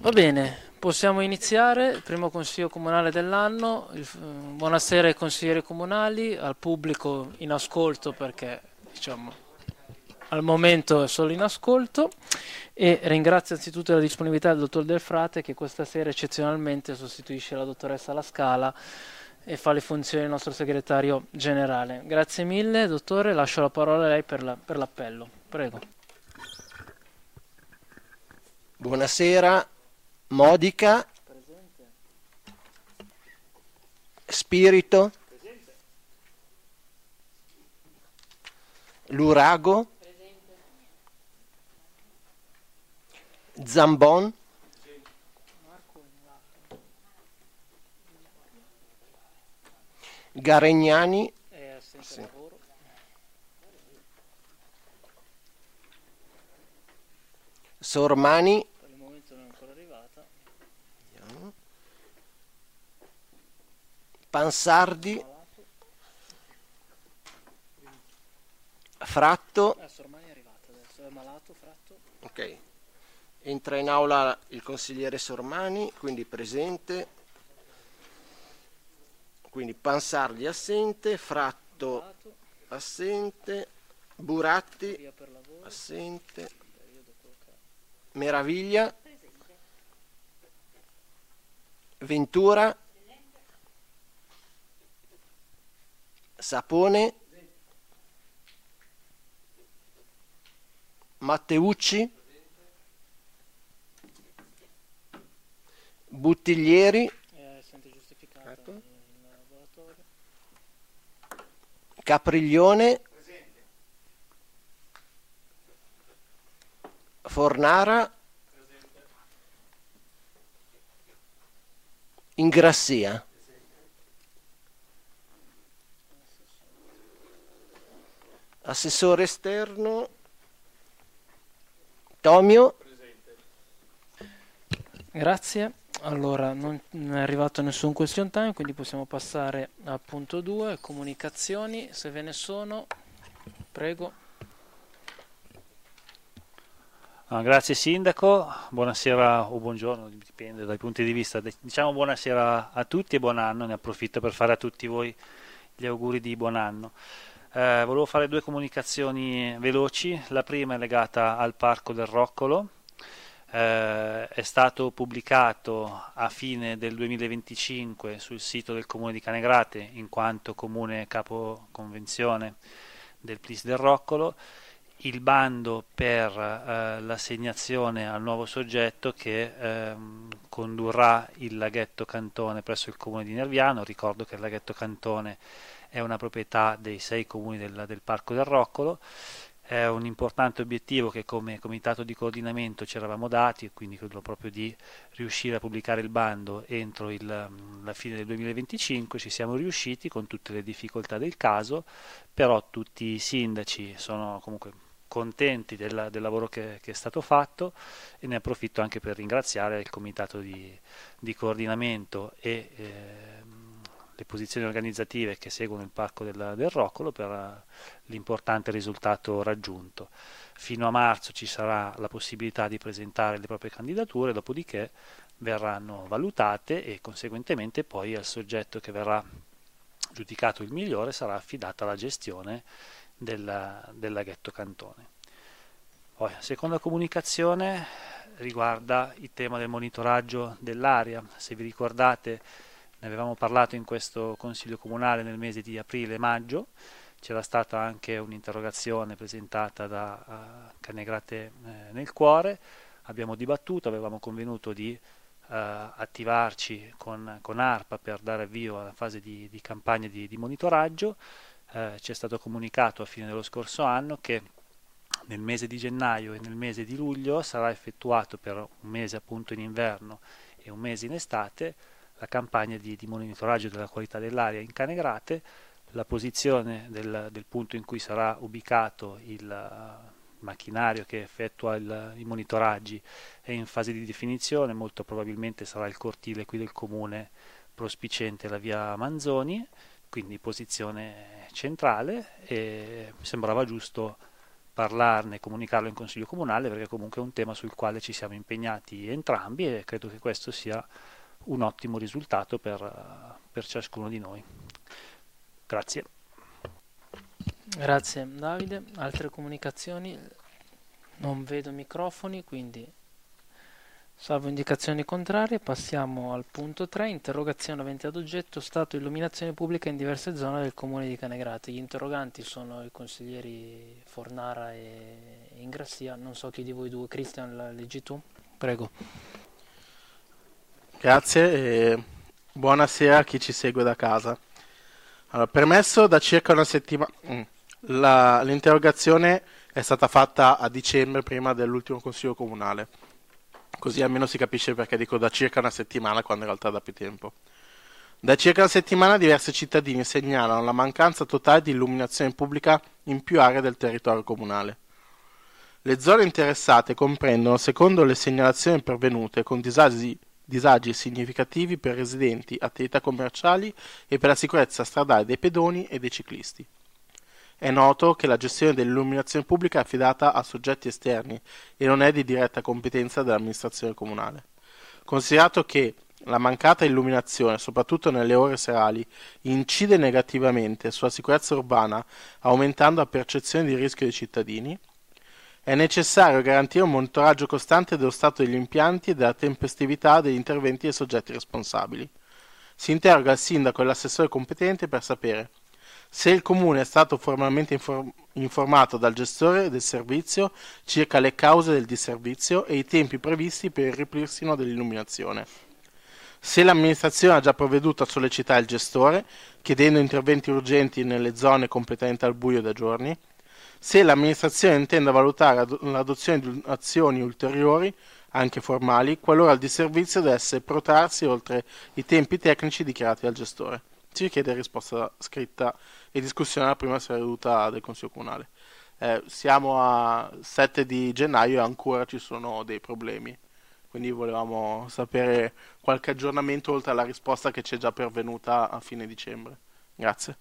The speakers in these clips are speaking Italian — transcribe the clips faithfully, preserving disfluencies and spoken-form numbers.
Va bene, possiamo iniziare il primo consiglio comunale dell'anno. Il- eh, Buonasera ai consiglieri comunali, al pubblico in ascolto perché diciamo al momento è solo in ascolto e ringrazio anzitutto la disponibilità del dottor Del Frate che questa sera eccezionalmente sostituisce la dottoressa La Scala e fa le funzioni del nostro segretario generale. Grazie mille, dottore, lascio la parola a lei per la- per l'appello. Prego. Buonasera, Modica, Spirito, Lurago, Zambon, Garegnani, È assente sì, al lavoro. Sormani, Per il momento non è ancora arrivata. Pansardi, Malato. Fratto. Eh, Sormani è arrivata adesso, è malato, fratto. Ok, entra in aula il consigliere Sormani, quindi presente, quindi Pansardi assente, Fratto Malato, assente, Buratti via per lavoro, assente, periodo collocato. Meraviglia, Ventura, Sapone, Matteucci, Buttiglieri, È assente giustificata ecco, in in laboratorio. Capriglione, Fornara, Ingrassia. Assessore esterno, Tomio. Grazie. Allora, non non è arrivato nessun question time, quindi possiamo passare al punto due, comunicazioni, se ve ne sono. Prego. Ah, grazie Sindaco, buonasera o buongiorno, dipende dai punti di vista. Diciamo buonasera a tutti e buon anno, ne approfitto per fare a tutti voi gli auguri di buon anno. Eh, volevo fare due comunicazioni veloci, la prima è legata al Parco del Roccolo. Eh, è stato pubblicato a fine del duemilaventicinque sul sito del Comune di Canegrate in quanto comune capo convenzione del P L I S del Roccolo il bando per eh, l'assegnazione al nuovo soggetto che ehm, condurrà il laghetto Cantone presso il comune di Nerviano. Ricordo che il laghetto Cantone è una proprietà dei sei comuni del, del Parco del Roccolo. È un importante obiettivo che come comitato di coordinamento ci eravamo dati, quindi quello proprio di riuscire a pubblicare il bando entro il, la fine del duemilaventicinque. Ci siamo riusciti con tutte le difficoltà del caso, però tutti i sindaci sono comunque contenti del, del lavoro che, che è stato fatto e ne approfitto anche per ringraziare il comitato di, di coordinamento e eh, le posizioni organizzative che seguono il Parco del, del Roccolo per uh, l'importante risultato raggiunto. Fino a marzo ci sarà la possibilità di presentare le proprie candidature, dopodiché verranno valutate e conseguentemente poi al soggetto che verrà giudicato il migliore sarà affidata la gestione del, del laghetto Cantone. Poi, la seconda comunicazione riguarda il tema del monitoraggio dell'area. Se vi ricordate, ne avevamo parlato in questo Consiglio Comunale nel mese di aprile-maggio. C'era stata anche un'interrogazione presentata da uh, Canegrate eh, nel Cuore. Abbiamo dibattuto, avevamo convenuto di uh, attivarci con, con ARPA per dare avvio alla fase di, di campagna di, di monitoraggio. Uh, ci è stato comunicato a fine dello scorso anno che nel mese di gennaio e nel mese di luglio sarà effettuato per un mese appunto in inverno e un mese in estate la campagna di, di monitoraggio della qualità dell'aria in Canegrate. La posizione del, del punto in cui sarà ubicato il uh, macchinario che effettua il, i monitoraggi è in fase di definizione, molto probabilmente sarà il cortile qui del comune prospiciente la via Manzoni, quindi posizione centrale, e mi sembrava giusto parlarne, comunicarlo in Consiglio Comunale, perché comunque è un tema sul quale ci siamo impegnati entrambi e credo che questo sia un ottimo risultato per, per ciascuno di noi. Grazie. Grazie Davide. Altre comunicazioni? Non vedo microfoni, quindi salvo indicazioni contrarie passiamo al punto tre, interrogazione avente ad oggetto stato illuminazione pubblica in diverse zone del comune di Canegrate. Gli interroganti sono i consiglieri Fornara e Ingrassia. Non so chi di voi due. Cristian, la leggi tu? Prego. Grazie e buonasera a chi ci segue da casa. Allora, permesso da circa una settimana, la, l'interrogazione è stata fatta a dicembre prima dell'ultimo consiglio comunale, così almeno si capisce perché dico da circa una settimana quando in realtà da più tempo. Da circa una settimana diversi cittadini segnalano la mancanza totale di illuminazione pubblica in più aree del territorio comunale. Le zone interessate comprendono, secondo le segnalazioni pervenute, con disagi disagi significativi per residenti, attività commerciali e per la sicurezza stradale dei pedoni e dei ciclisti. È noto che la gestione dell'illuminazione pubblica è affidata a soggetti esterni e non è di diretta competenza dell'amministrazione comunale. Considerato che la mancata illuminazione, soprattutto nelle ore serali, incide negativamente sulla sicurezza urbana, aumentando la percezione di rischio dei cittadini, è necessario garantire un monitoraggio costante dello stato degli impianti e della tempestività degli interventi dei soggetti responsabili. Si interroga il sindaco e l'assessore competente per sapere se il comune è stato formalmente inform- informato dal gestore del servizio circa le cause del disservizio e i tempi previsti per il ripristino dell'illuminazione, se l'amministrazione ha già provveduto a sollecitare il gestore chiedendo interventi urgenti nelle zone completamente al buio da giorni, se l'amministrazione intenda valutare l'adozione di azioni ulteriori, anche formali, qualora il disservizio dovesse protrarsi oltre i tempi tecnici dichiarati dal gestore. Si richiede risposta scritta e discussione alla prima seduta del Consiglio Comunale. Eh, siamo a sette di gennaio e ancora ci sono dei problemi, quindi volevamo sapere qualche aggiornamento oltre alla risposta che ci è già pervenuta a fine dicembre. Grazie.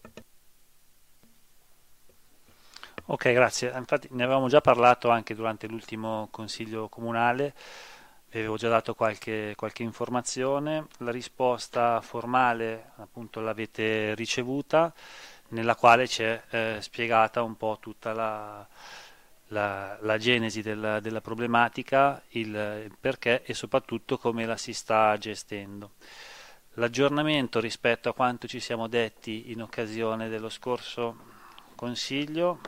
Ok, grazie. Infatti ne avevamo già parlato anche durante l'ultimo Consiglio Comunale, vi avevo già dato qualche, qualche informazione. La risposta formale appunto l'avete ricevuta, nella quale c'è eh, spiegata un po' tutta la, la, la genesi della, della problematica, il, il perché e soprattutto come la si sta gestendo. L'aggiornamento rispetto a quanto ci siamo detti in occasione dello scorso Consiglio,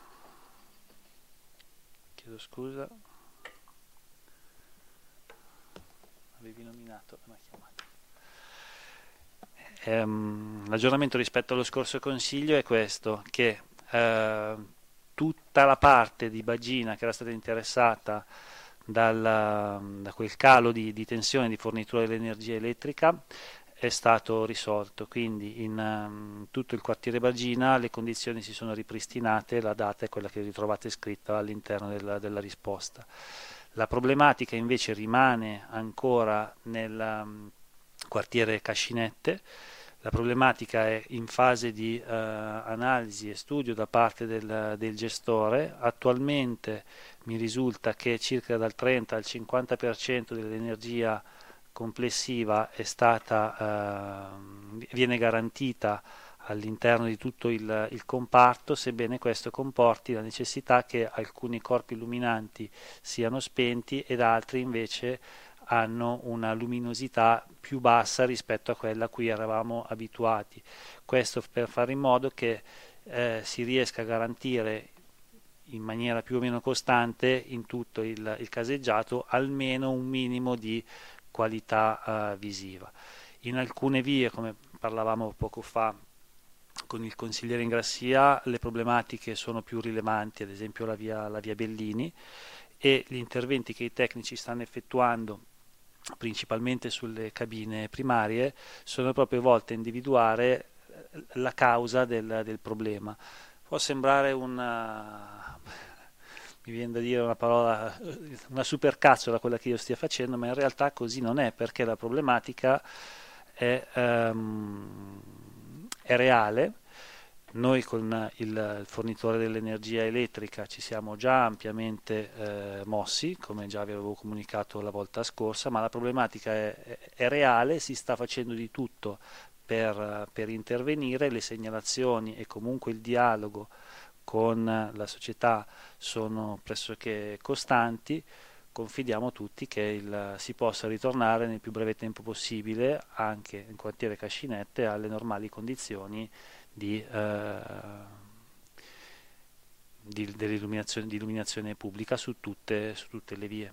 chiedo scusa, avevi nominato, mi ha chiamato. Ehm, l'aggiornamento rispetto allo scorso Consiglio è questo, che eh, tutta la parte di Bagina che era stata interessata dal, da quel calo di, di tensione di fornitura dell'energia elettrica è stato risolto, quindi in um, tutto il quartiere Bagina le condizioni si sono ripristinate, la data è quella che ritrovate scritta all'interno della, della risposta. La problematica invece rimane ancora nel um, quartiere Cascinette. La problematica è in fase di uh, analisi e studio da parte del, del gestore. Attualmente mi risulta che circa dal trenta al cinquanta per cento dell'energia complessiva è stata, uh, viene garantita all'interno di tutto il, il comparto, sebbene questo comporti la necessità che alcuni corpi illuminanti siano spenti ed altri invece hanno una luminosità più bassa rispetto a quella a cui eravamo abituati. Questo per fare in modo che eh, si riesca a garantire in maniera più o meno costante in tutto il, il caseggiato almeno un minimo di qualità eh, visiva. In alcune vie, come parlavamo poco fa con il consigliere Ingrassia, le problematiche sono più rilevanti, ad esempio la via, la via Bellini, e gli interventi che i tecnici stanno effettuando principalmente sulle cabine primarie sono proprio volte a individuare la causa del, del problema. Può sembrare una, mi viene da dire una parola, una supercazzola quella che io stia facendo, ma in realtà così non è, perché la problematica è, um, è reale Noi con il fornitore dell'energia elettrica ci siamo già ampiamente eh, mossi, come già vi avevo comunicato la volta scorsa, ma la problematica è, è, è reale, si sta facendo di tutto per, per intervenire, le segnalazioni e comunque il dialogo con la società sono pressoché costanti. Confidiamo tutti che il, si possa ritornare nel più breve tempo possibile anche in quartiere Cascinette alle normali condizioni di, eh, di, dell'illuminazione, di illuminazione pubblica su tutte, su tutte le vie.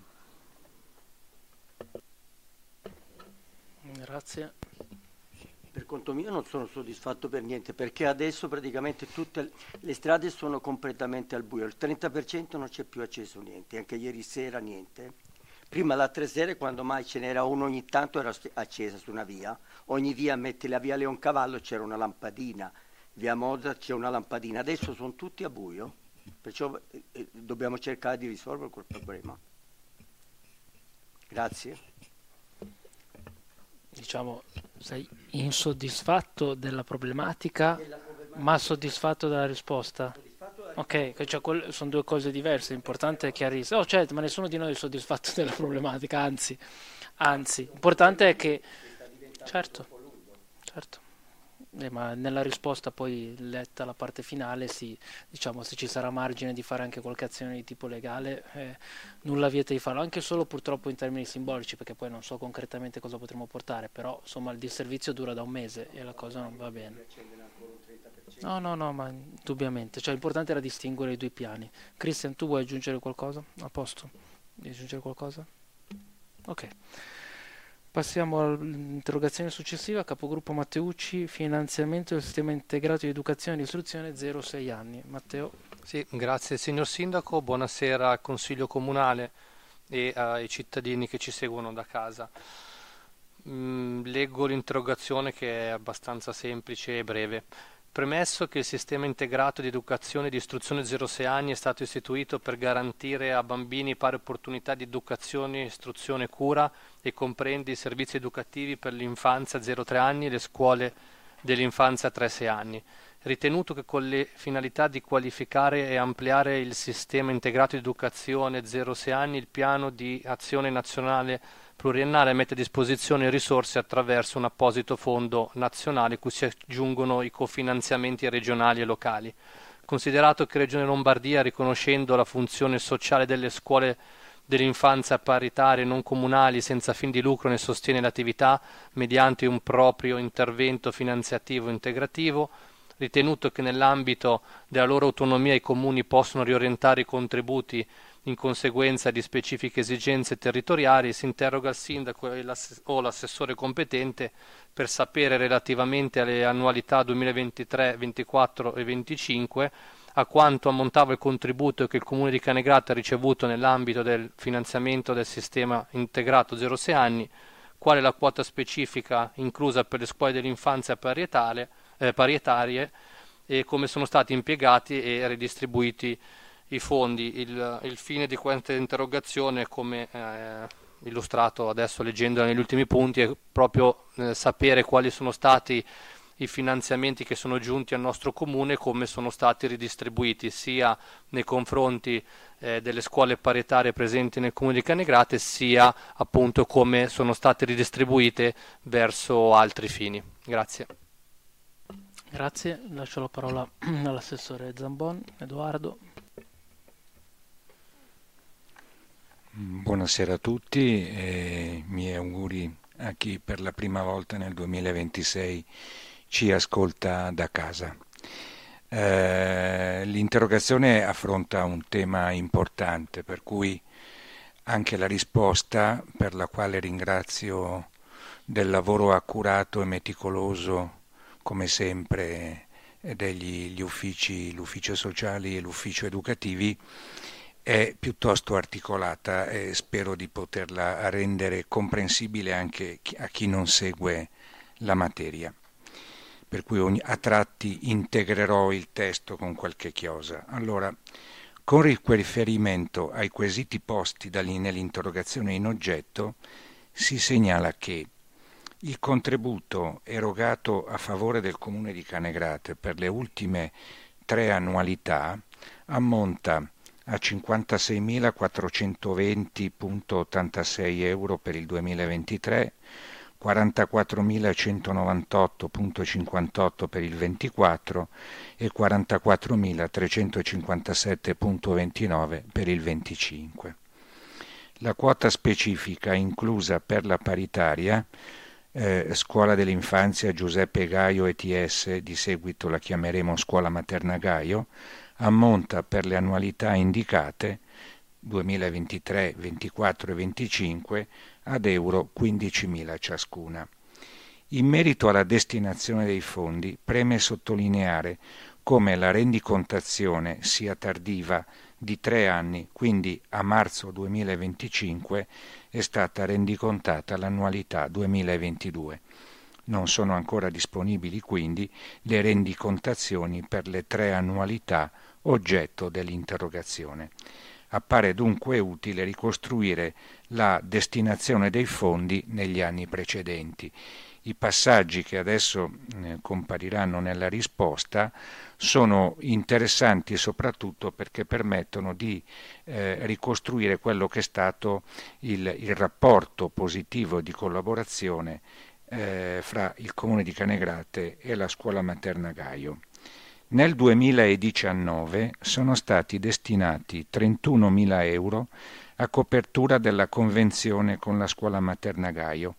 Grazie. Per conto mio non sono soddisfatto per niente, perché adesso praticamente tutte le strade sono completamente al buio, il trenta per cento non c'è più acceso niente, anche ieri sera niente. Prima alle tre sere, quando mai ce n'era uno ogni tanto, era accesa su una via, ogni via, metti la via Leoncavallo, c'era una lampadina, via Mozart c'è una lampadina, adesso sono tutti a buio, perciò eh, eh, dobbiamo cercare di risolvere quel problema. Grazie. Diciamo, sei insoddisfatto della problematica, della problematica. Ma soddisfatto della risposta? Ok, cioè, quelle sono due cose diverse, l'importante è chiarissimo. Oh, certo, ma nessuno di noi è soddisfatto della problematica, anzi, anzi, l'importante è che... Certo, certo. Eh, ma nella risposta poi letta la parte finale, sì, diciamo, se ci sarà margine di fare anche qualche azione di tipo legale, eh, nulla vieta di farlo, anche solo purtroppo in termini simbolici, perché poi non so concretamente cosa potremo portare, però insomma il disservizio dura da un mese e la cosa non va bene. No, no, no, ma indubbiamente, cioè l'importante era distinguere i due piani. Christian, tu vuoi aggiungere qualcosa? A posto? Vuoi aggiungere qualcosa? Ok. Passiamo all'interrogazione successiva, capogruppo Matteucci, finanziamento del sistema integrato di educazione e istruzione zero sei anni. Matteo. Sì, grazie signor Sindaco, buonasera al Consiglio Comunale e ai cittadini che ci seguono da casa. Mm, leggo l'interrogazione che è abbastanza semplice e breve. Premesso che il sistema integrato di educazione e di istruzione zero sei anni è stato istituito per garantire a bambini pari opportunità di educazione, istruzione e cura e comprende i servizi educativi per l'infanzia zero tre anni e le scuole dell'infanzia tre sei anni, ritenuto che con le finalità di qualificare e ampliare il sistema integrato di educazione zero sei anni il piano di azione nazionale pluriennale mette a disposizione risorse attraverso un apposito fondo nazionale cui si aggiungono i cofinanziamenti regionali e locali. Considerato che Regione Lombardia, riconoscendo la funzione sociale delle scuole dell'infanzia paritarie non comunali senza fin di lucro, ne sostiene l'attività mediante un proprio intervento finanziativo integrativo, ritenuto che nell'ambito della loro autonomia i comuni possono riorientare i contributi in conseguenza di specifiche esigenze territoriali, si interroga il sindaco o l'assessore competente per sapere relativamente alle annualità duemilaventitré, ventiquattro e venticinque a quanto ammontava il contributo che il Comune di Canegrate ha ricevuto nell'ambito del finanziamento del sistema integrato zero sei anni, quale la quota specifica inclusa per le scuole dell'infanzia parietale, eh, parietarie e come sono stati impiegati e ridistribuiti i fondi. Il, il fine di questa interrogazione, come eh, illustrato adesso leggendola negli ultimi punti, è proprio eh, sapere quali sono stati i finanziamenti che sono giunti al nostro comune e come sono stati ridistribuiti sia nei confronti eh, delle scuole paritarie presenti nel comune di Canegrate, sia appunto come sono state ridistribuite verso altri fini. Grazie. Grazie, lascio la parola all'assessore Zambon. Edoardo. Buonasera a tutti e miei auguri a chi per la prima volta nel duemilaventisei ci ascolta da casa. Eh, l'interrogazione affronta un tema importante, per cui anche la risposta, per la quale ringrazio del lavoro accurato e meticoloso, come sempre, degli gli uffici, l'ufficio sociali e l'ufficio educativi, è piuttosto articolata e spero di poterla rendere comprensibile anche a chi non segue la materia. Per cui ogni, a tratti integrerò il testo con qualche chiosa. Allora, con riferimento ai quesiti posti nell'interrogazione in oggetto, si segnala che Il contributo erogato a favore del Comune di Canegrate per le ultime tre annualità ammonta a cinquantaseimilaquattrocentoventi virgola ottantasei euro per il duemilaventitré, quarantaquattromilacentonovantotto virgola cinquantotto per il ventiquattro e quarantaquattromilatrecentocinquantasette virgola ventinove per il venticinque. La quota specifica inclusa per la paritaria eh, Scuola dell'Infanzia Giuseppe Gaio E T S, di seguito la chiameremo Scuola Materna Gaio, ammonta per le annualità indicate duemilaventitré, ventiquattro e venticinque ad euro quindicimila ciascuna. In merito alla destinazione dei fondi, preme sottolineare come la rendicontazione sia tardiva di tre anni, quindi a marzo duemilaventicinque è stata rendicontata l'annualità duemilaventidue. Non sono ancora disponibili quindi le rendicontazioni per le tre annualità oggetto dell'interrogazione. Appare dunque utile ricostruire la destinazione dei fondi negli anni precedenti. I passaggi che adesso eh, compariranno nella risposta sono interessanti soprattutto perché permettono di eh, ricostruire quello che è stato il, il rapporto positivo di collaborazione eh, fra il Comune di Canegrate e la Scuola Materna Gaio. Nel duemiladiciannove sono stati destinati trentunomila euro a copertura della convenzione con la Scuola Materna Gaio.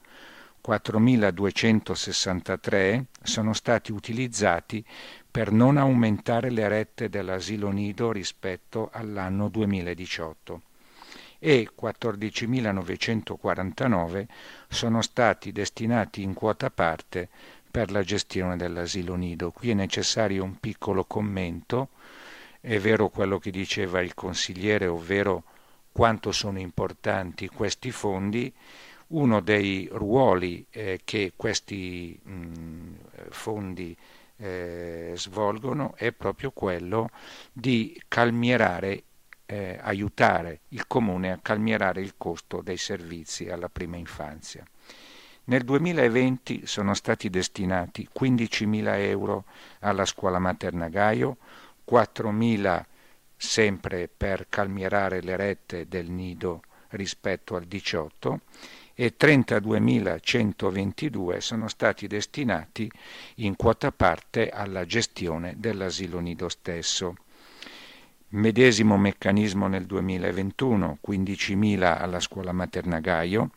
quattromiladuecentosessantatré sono stati utilizzati per non aumentare le rette dell'asilo nido rispetto all'anno duemiladiciotto e quattordicimilanovecentoquarantanove sono stati destinati in quota parte per la gestione dell'asilo nido. Qui è necessario un piccolo commento. È vero quello che diceva il consigliere, ovvero quanto sono importanti questi fondi. Uno dei ruoli eh, che questi mh, fondi eh, svolgono è proprio quello di calmierare, eh, aiutare il Comune a calmierare il costo dei servizi alla prima infanzia. Nel duemilaventi sono stati destinati quindicimila euro alla Scuola Materna Gaio, quattromila sempre per calmierare le rette del nido rispetto al diciotto e trentaduemilacentoventidue sono stati destinati in quota parte alla gestione dell'asilo nido stesso. Medesimo meccanismo nel duemilaventuno, quindicimila alla Scuola Materna Gaio,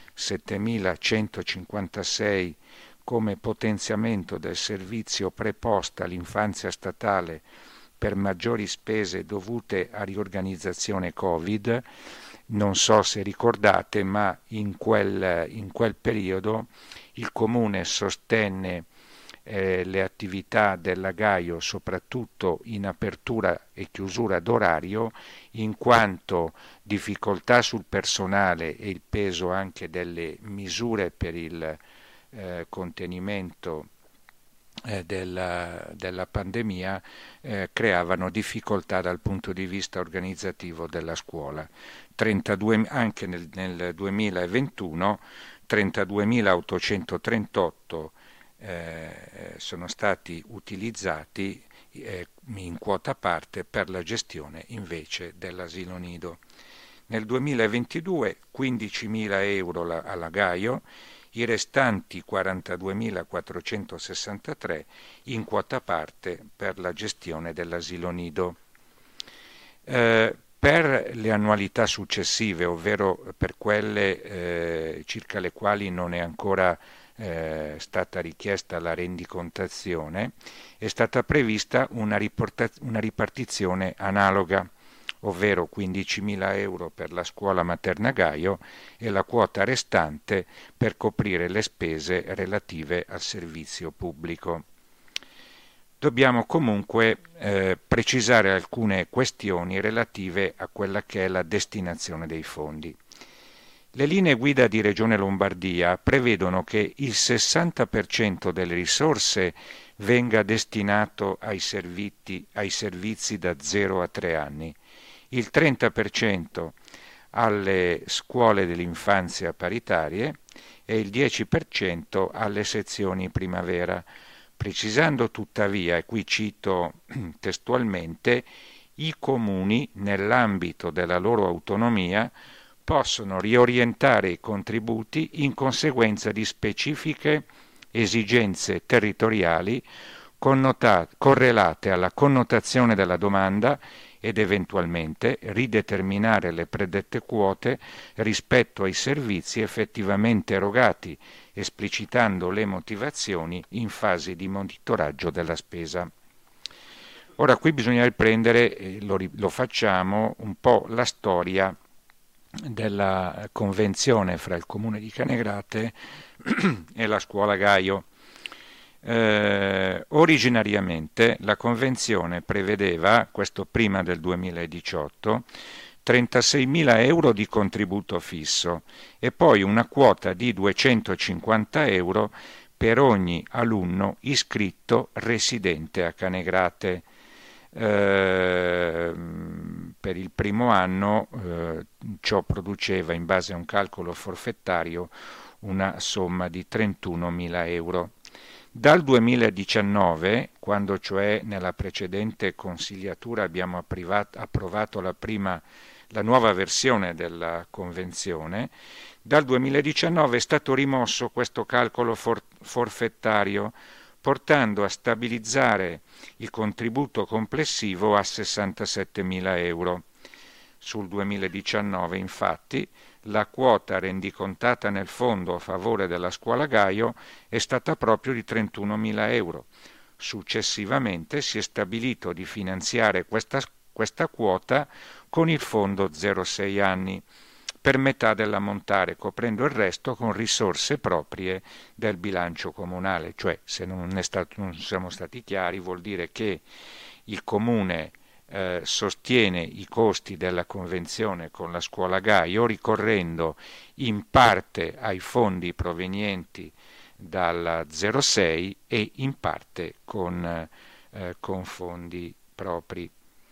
settemilacentocinquantasei come potenziamento del servizio preposta all'infanzia statale per maggiori spese dovute a riorganizzazione Covid. Non so se ricordate, ma in quel, in quel periodo il Comune sostenne eh, le attività della Gaio soprattutto in apertura e chiusura d'orario, in quanto difficoltà sul personale e il peso anche delle misure per il eh, contenimento eh, della, della pandemia eh, creavano difficoltà dal punto di vista organizzativo della scuola. trentadue, anche nel, nel duemilaventuno trentaduemilaottocentotrentotto eh, sono stati utilizzati eh, in quota parte per la gestione invece dell'asilo nido. Nel duemilaventidue quindicimila euro la, alla Gaio, i restanti quarantaduemilaquattrocentosessantatré in quota parte per la gestione dell'asilo nido. Eh, per le annualità successive, ovvero per quelle eh, circa le quali non è ancora eh, stata richiesta la rendicontazione, è stata prevista una, riporta- una ripartizione analoga, ovvero quindicimila euro per la Scuola Materna Gaio e la quota restante per coprire le spese relative al servizio pubblico. Dobbiamo comunque eh, precisare alcune questioni relative a quella che è la destinazione dei fondi. Le linee guida di Regione Lombardia prevedono che il sessanta per cento delle risorse venga destinato ai servizi, ai servizi da zero a tre anni, il trenta per cento alle scuole dell'infanzia paritarie, e il dieci per cento alle sezioni primavera, precisando tuttavia, e qui cito testualmente, i comuni, nell'ambito della loro autonomia, possono riorientare i contributi in conseguenza di specifiche esigenze territoriali connota- correlate alla connotazione della domanda ed eventualmente rideterminare le predette quote rispetto ai servizi effettivamente erogati, esplicitando le motivazioni in fase di monitoraggio della spesa. Ora qui bisogna riprendere, eh, lo, lo facciamo, un po' la storia della convenzione fra il Comune di Canegrate e la Scuola Gaio. Eh, originariamente la convenzione prevedeva, questo prima del duemiladiciotto, trentaseimila euro di contributo fisso e poi una quota di duecentocinquanta euro per ogni alunno iscritto residente a Canegrate. Eh, per il primo anno eh, ciò produceva, in base a un calcolo forfettario, una somma di trentunomila euro. Dal duemiladiciannove, quando cioè nella precedente consigliatura abbiamo approvato, approvato la, prima, la nuova versione della convenzione, dal duemiladiciannove è stato rimosso questo calcolo for, forfettario, portando a stabilizzare il contributo complessivo a sessantasettemila euro. Sul duemiladiciannove, infatti, la quota rendicontata nel fondo a favore della Scuola Gaio è stata proprio di trentunomila euro. Successivamente si è stabilito di finanziare questa, questa quota con il fondo zero sei anni, per metà dell'ammontare, coprendo il resto con risorse proprie del bilancio comunale. Cioè, se non, è stato, non siamo stati chiari, vuol dire che il Comune eh, sostiene i costi della convenzione con la Scuola Gaio ricorrendo in parte ai fondi provenienti dalla zero sei e in parte con, eh, con fondi propri.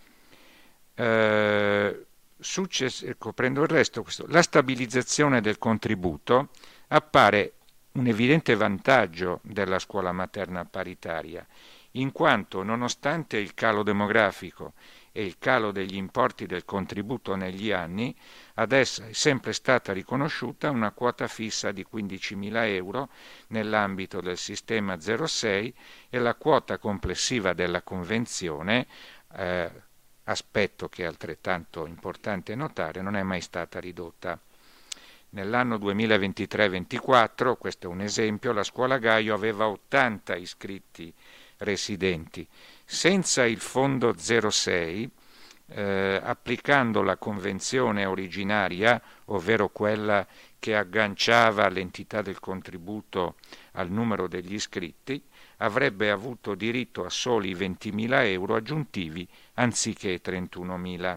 Eh, Success- coprendo il resto, questo, la stabilizzazione del contributo appare un evidente vantaggio della scuola materna paritaria, in quanto nonostante il calo demografico e il calo degli importi del contributo negli anni, ad essa è sempre stata riconosciuta una quota fissa di quindicimila euro nell'ambito del sistema zero sei e la quota complessiva della convenzione, eh, aspetto che è altrettanto importante notare, non è mai stata ridotta. Nell'anno duemilaventitré ventiquattro, questo è un esempio, la Scuola Gaio aveva ottanta iscritti residenti. Senza il fondo zero sei, eh, applicando la convenzione originaria, ovvero quella che agganciava l'entità del contributo al numero degli iscritti, avrebbe avuto diritto a soli ventimila euro aggiuntivi anziché trentunomila.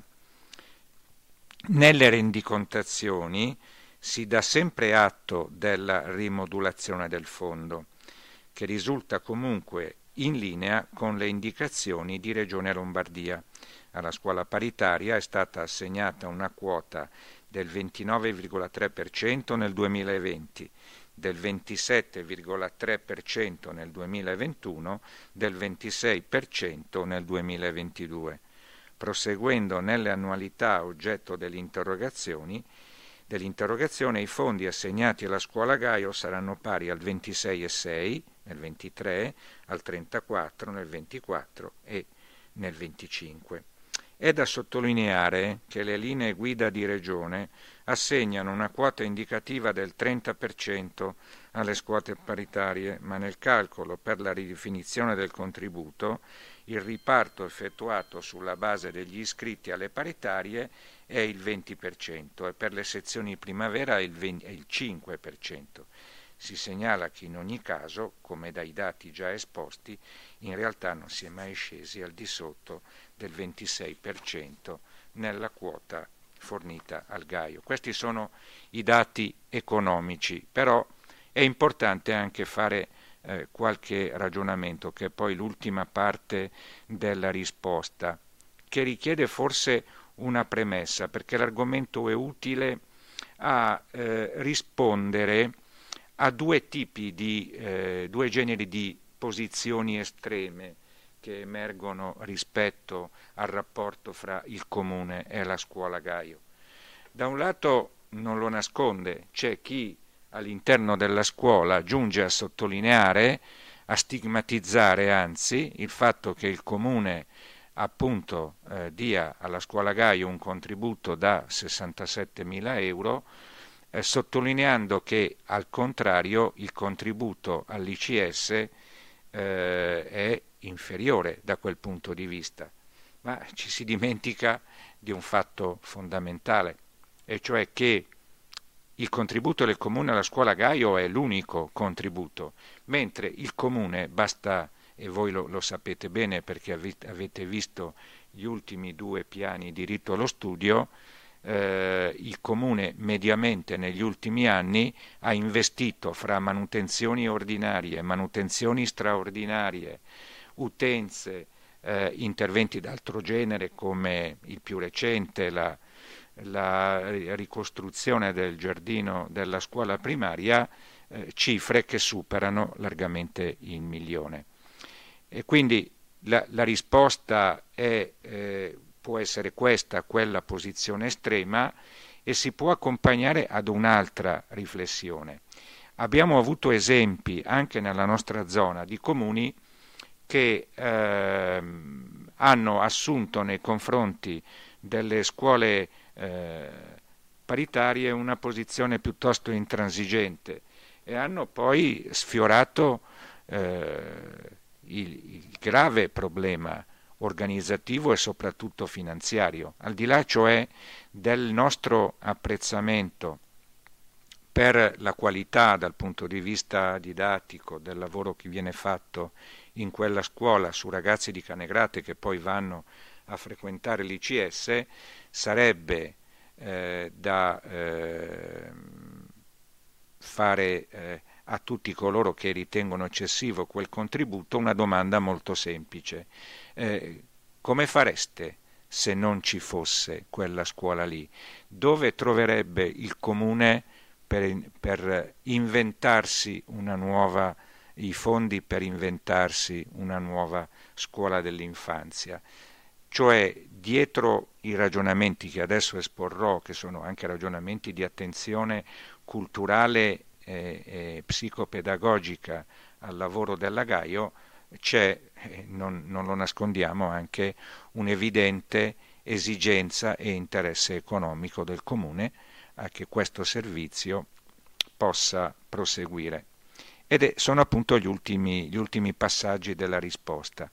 Nelle rendicontazioni si dà sempre atto della rimodulazione del fondo, che risulta comunque in linea con le indicazioni di Regione Lombardia. Alla scuola paritaria è stata assegnata una quota del ventinove virgola tre per cento nel duemilaventi, del ventisette virgola tre per cento nel duemilaventuno, del ventisei per cento nel duemilaventidue. Proseguendo nelle annualità oggetto dell'interrogazione, dell'interrogazione, i fondi assegnati alla Scuola Gaio saranno pari al ventisei virgola sei nel ventitré, al trentaquattro nel ventiquattro e nel venticinque. È da sottolineare che le linee guida di Regione assegnano una quota indicativa del trenta per cento alle scuole paritarie, ma nel calcolo per la ridefinizione del contributo il riparto effettuato sulla base degli iscritti alle paritarie è il venti per cento e per le sezioni primavera è il, venti, è il cinque per cento. Si segnala che in ogni caso, come dai dati già esposti, in realtà non si è mai scesi al di sotto del ventisei per cento nella quota fornita al Gaio. Questi sono i dati economici, però è importante anche fare eh, qualche ragionamento, che è poi l'ultima parte della risposta, che richiede forse una premessa, perché l'argomento è utile a eh, rispondere ha due tipi di, eh, due generi di posizioni estreme che emergono rispetto al rapporto fra il comune e la scuola Gaio. Da un lato, non lo nasconde, c'è chi all'interno della scuola giunge a sottolineare, a stigmatizzare anzi, il fatto che il comune appunto eh, dia alla scuola Gaio un contributo da sessantasettemila euro, eh, sottolineando che al contrario il contributo all'I C S eh, è inferiore da quel punto di vista. Ma ci si dimentica di un fatto fondamentale, e cioè che il contributo del comune alla scuola Gaio è l'unico contributo, mentre il comune, basta, e voi lo, lo sapete bene perché avete visto gli ultimi due piani di diritto allo studio, eh, il comune mediamente negli ultimi anni ha investito fra manutenzioni ordinarie, manutenzioni straordinarie, utenze, eh, interventi d'altro genere come il più recente, la la ricostruzione del giardino della scuola primaria, eh, cifre che superano largamente il milione. E quindi la, la risposta è, eh, può essere questa, quella posizione estrema, e si può accompagnare ad un'altra riflessione. Abbiamo avuto esempi anche nella nostra zona di comuni che eh, hanno assunto nei confronti delle scuole Eh, paritarie una posizione piuttosto intransigente e hanno poi sfiorato eh, il, il grave problema organizzativo e soprattutto finanziario, al di là cioè del nostro apprezzamento per la qualità dal punto di vista didattico del lavoro che viene fatto in quella scuola su ragazzi di Canegrate che poi vanno a frequentare l'I C S. Sarebbe eh, da eh, fare eh, a tutti coloro che ritengono eccessivo quel contributo una domanda molto semplice. Eh, come fareste se non ci fosse quella scuola lì? Dove troverebbe il comune per, per inventarsi una nuova, i fondi per inventarsi una nuova scuola dell'infanzia? Cioè, dietro i ragionamenti che adesso esporrò, che sono anche ragionamenti di attenzione culturale e, e psicopedagogica al lavoro della Gaio, c'è, eh, non, non lo nascondiamo, anche un'evidente esigenza e interesse economico del comune a che questo servizio possa proseguire. Ed è, sono appunto gli ultimi, gli ultimi passaggi della risposta.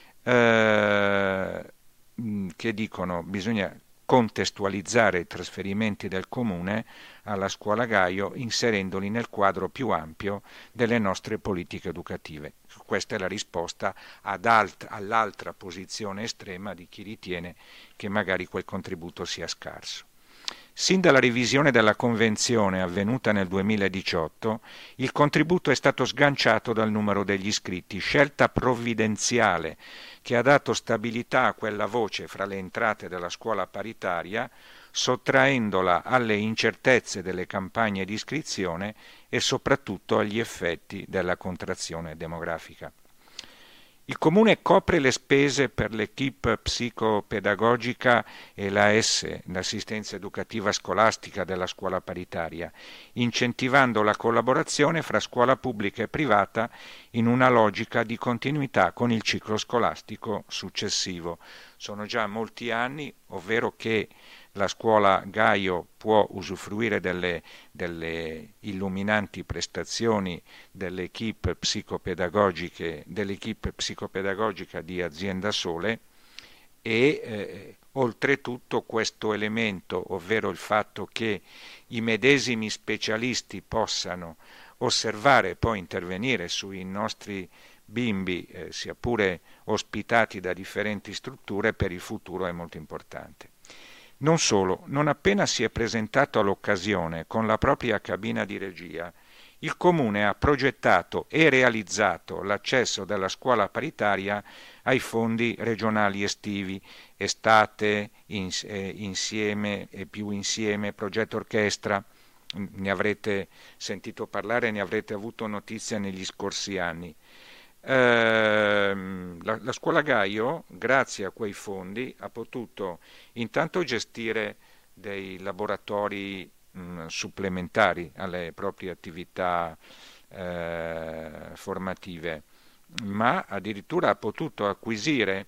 Eh, che dicono bisogna contestualizzare i trasferimenti del comune alla scuola Gaio inserendoli nel quadro più ampio delle nostre politiche educative. Questa è la risposta ad alt- all'altra posizione estrema di chi ritiene che magari quel contributo sia scarso. Sin dalla revisione della Convenzione avvenuta nel duemiladiciotto, il contributo è stato sganciato dal numero degli iscritti, scelta provvidenziale che ha dato stabilità a quella voce fra le entrate della scuola paritaria, sottraendola alle incertezze delle campagne di iscrizione e soprattutto agli effetti della contrazione demografica. Il Comune copre le spese per l'equipe psicopedagogica e l'A S, l'assistenza educativa scolastica della scuola paritaria, incentivando la collaborazione fra scuola pubblica e privata in una logica di continuità con il ciclo scolastico successivo. Sono già molti anni, ovvero che la scuola Gaio può usufruire delle, delle illuminanti prestazioni dell'equipe psicopedagogiche, dell'equipe psicopedagogica di Azienda Sole e eh, oltretutto questo elemento, ovvero il fatto che i medesimi specialisti possano osservare e poi intervenire sui nostri bimbi, eh, sia pure ospitati da differenti strutture, per il futuro è molto importante. Non solo, non appena si è presentato all'occasione con la propria cabina di regia, il Comune ha progettato e realizzato l'accesso della scuola paritaria ai fondi regionali estivi, estate, ins- eh, insieme e più insieme, progetto orchestra, ne avrete sentito parlare, ne avrete avuto notizia negli scorsi anni. Eh, la, la scuola Gaio, grazie a quei fondi, ha potuto intanto gestire dei laboratori mh, supplementari alle proprie attività eh, formative, ma addirittura ha potuto acquisire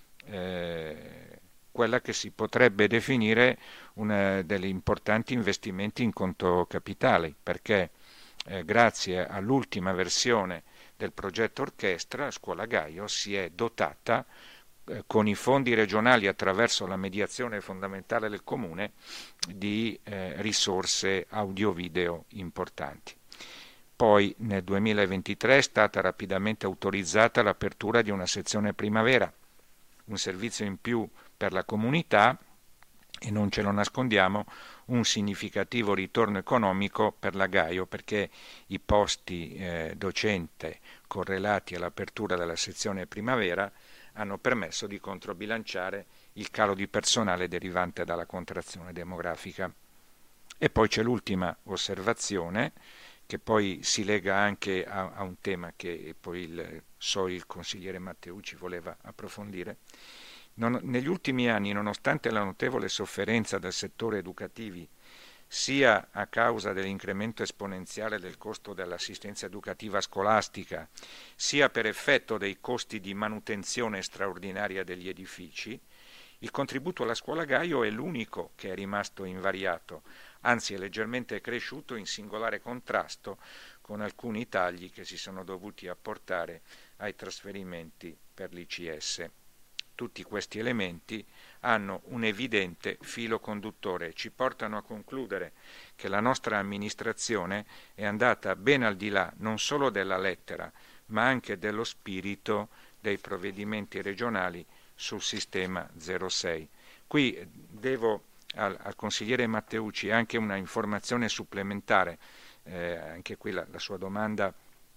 eh, quella che si potrebbe definire una degli importanti investimenti in conto capitale, perché eh, grazie all'ultima versione del progetto Orchestra, Scuola Gaio si è dotata eh, con i fondi regionali attraverso la mediazione fondamentale del Comune di eh, risorse audio-video importanti. Poi nel duemilaventitré è stata rapidamente autorizzata l'apertura di una sezione primavera, un servizio in più per la comunità e, non ce lo nascondiamo, un significativo ritorno economico per la Gaio, perché i posti eh, docente correlati all'apertura della sezione primavera hanno permesso di controbilanciare il calo di personale derivante dalla contrazione demografica. E poi c'è l'ultima osservazione, che poi si lega anche a, a un tema che poi il, so il consigliere Matteucci voleva approfondire. Non, negli ultimi anni, nonostante la notevole sofferenza del settore educativi, sia a causa dell'incremento esponenziale del costo dell'assistenza educativa scolastica, sia per effetto dei costi di manutenzione straordinaria degli edifici, il contributo alla scuola Gaio è l'unico che è rimasto invariato, anzi è leggermente cresciuto in singolare contrasto con alcuni tagli che si sono dovuti apportare ai trasferimenti per l'I C S. Tutti questi elementi hanno un evidente filo conduttore e ci portano a concludere che la nostra amministrazione è andata ben al di là non solo della lettera, ma anche dello spirito dei provvedimenti regionali sul sistema zero sei. Qui devo al, al consigliere Matteucci anche una informazione supplementare, eh, anche qui la, la sua domanda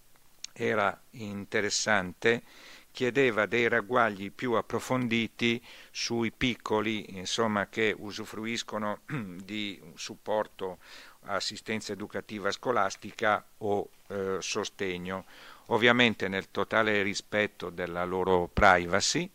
era interessante, chiedeva dei ragguagli più approfonditi sui piccoli, insomma, che usufruiscono di supporto, assistenza educativa scolastica o eh, sostegno, ovviamente nel totale rispetto della loro privacy.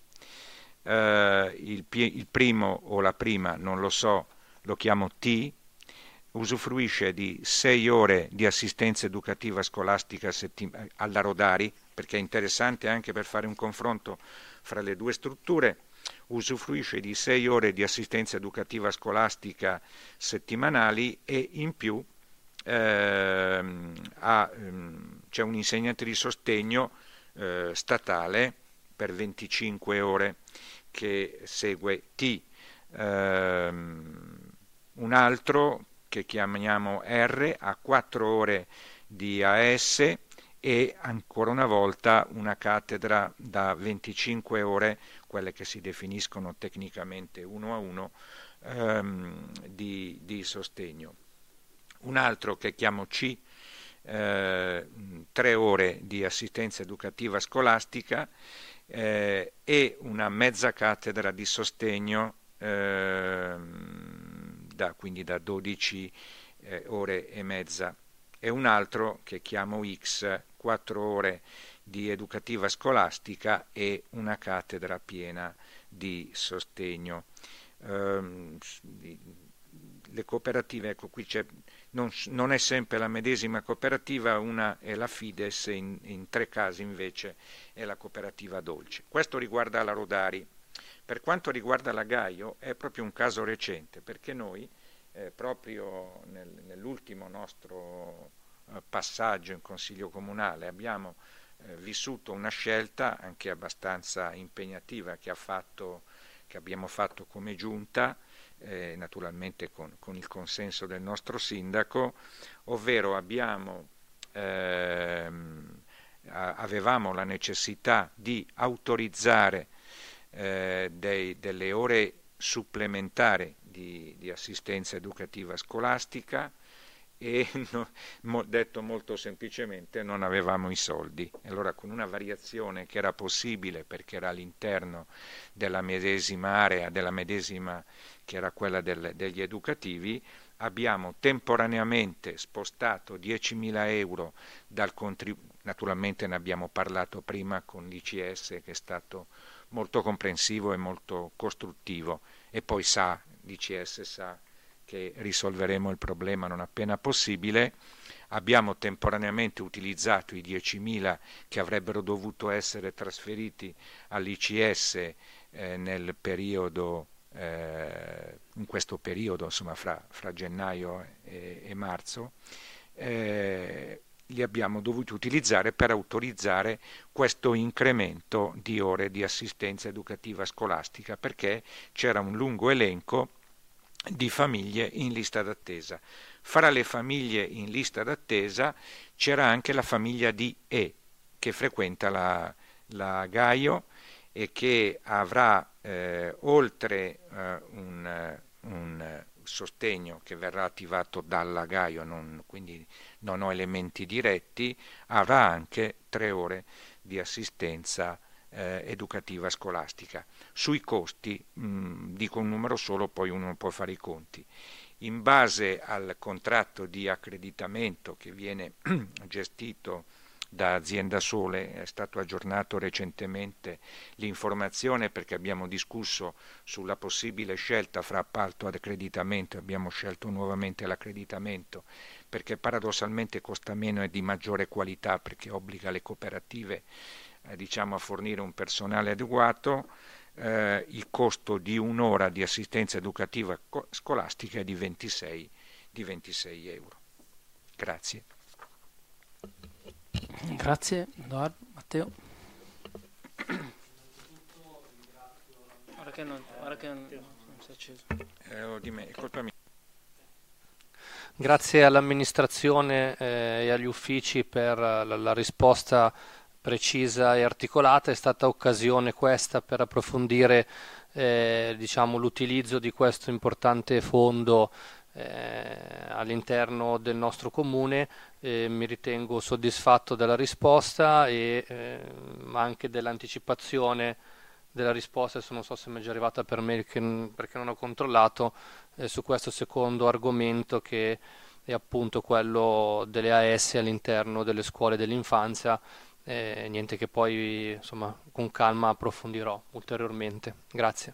Eh, il, il primo o la prima, non lo so, lo chiamo T, usufruisce di sei ore di assistenza educativa scolastica settim- alla Rodari, perché è interessante anche per fare un confronto fra le due strutture, usufruisce di sei ore di assistenza educativa scolastica settimanali e in più ehm, ha, ehm, c'è un insegnante di sostegno eh, statale per venticinque ore che segue T. Ehm, un altro che chiamiamo R ha quattro ore di A S e ancora una volta una cattedra da venticinque ore, quelle che si definiscono tecnicamente uno a uno, ehm, di, di sostegno. Un altro che chiamo C, eh, tre ore di assistenza educativa scolastica eh, e una mezza cattedra di sostegno, eh, da, quindi da dodici eh, ore e mezza. E un altro che chiamo X, quattro ore di educativa scolastica e una cattedra piena di sostegno. Um, le cooperative, ecco qui c'è, non, non è sempre la medesima cooperativa, una è la Fides, in, in tre casi invece è la cooperativa Dolce. Questo riguarda la Rodari. Per quanto riguarda la Gaio è proprio un caso recente, perché noi eh, proprio nel, nell'ultimo nostro eh, passaggio in Consiglio Comunale abbiamo eh, vissuto una scelta anche abbastanza impegnativa che, ha fatto, che abbiamo fatto come giunta, eh, naturalmente con, con il consenso del nostro sindaco, ovvero abbiamo, ehm, avevamo la necessità di autorizzare eh, dei, delle ore supplementari di, di assistenza educativa scolastica e no, mo, detto molto semplicemente non avevamo i soldi. Allora con una variazione che era possibile perché era all'interno della medesima area, della medesima che era quella del, degli educativi, abbiamo temporaneamente spostato diecimila euro dal contributo, naturalmente ne abbiamo parlato prima con l'I C S che è stato molto comprensivo e molto costruttivo, e poi sa, l'I C S sa che risolveremo il problema non appena possibile. Abbiamo temporaneamente utilizzato i diecimila che avrebbero dovuto essere trasferiti all'I C S eh, nel periodo, eh, in questo periodo, insomma, fra, fra gennaio e, e marzo, eh, li abbiamo dovuti utilizzare per autorizzare questo incremento di ore di assistenza educativa scolastica, perché c'era un lungo elenco di famiglie in lista d'attesa. Fra le famiglie in lista d'attesa c'era anche la famiglia di E, che frequenta la, la Gaio e che avrà eh, oltre eh, un, un sostegno che verrà attivato dalla Gaio, non, quindi non ho elementi diretti, avrà anche tre ore di assistenza eh, educativa scolastica. Sui costi, mh, dico un numero solo, poi uno può fare i conti. In base al contratto di accreditamento che viene gestito da Azienda Sole, è stato aggiornato recentemente l'informazione perché abbiamo discusso sulla possibile scelta fra appalto ad accreditamento, abbiamo scelto nuovamente l'accreditamento perché paradossalmente costa meno e di maggiore qualità, perché obbliga le cooperative eh, diciamo, a fornire un personale adeguato. Eh, il costo di un'ora di assistenza educativa co- scolastica è di ventisei, di ventisei euro. Grazie. Grazie, Edoardo. Matteo. Ora che non, ora che non, non si è acceso. Eh, di me, è colpa mia. Grazie all'amministrazione eh, e agli uffici per la, la risposta precisa e articolata. È stata occasione questa per approfondire eh, diciamo, l'utilizzo di questo importante fondo eh, all'interno del nostro comune. Eh, mi ritengo soddisfatto della risposta e eh, anche dell'anticipazione della risposta. Adesso non so se mi è già arrivata per me che, perché non ho controllato eh, su questo secondo argomento, che è appunto quello delle A S all'interno delle scuole dell'infanzia. Eh, niente, che poi insomma con calma approfondirò ulteriormente. Grazie.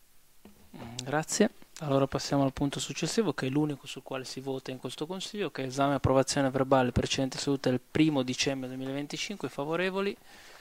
Grazie. Allora passiamo al punto successivo, che è l'unico sul quale si vota in questo Consiglio, che è esame e approvazione verbale precedente seduta del primo dicembre duemilaventicinque. Favorevoli?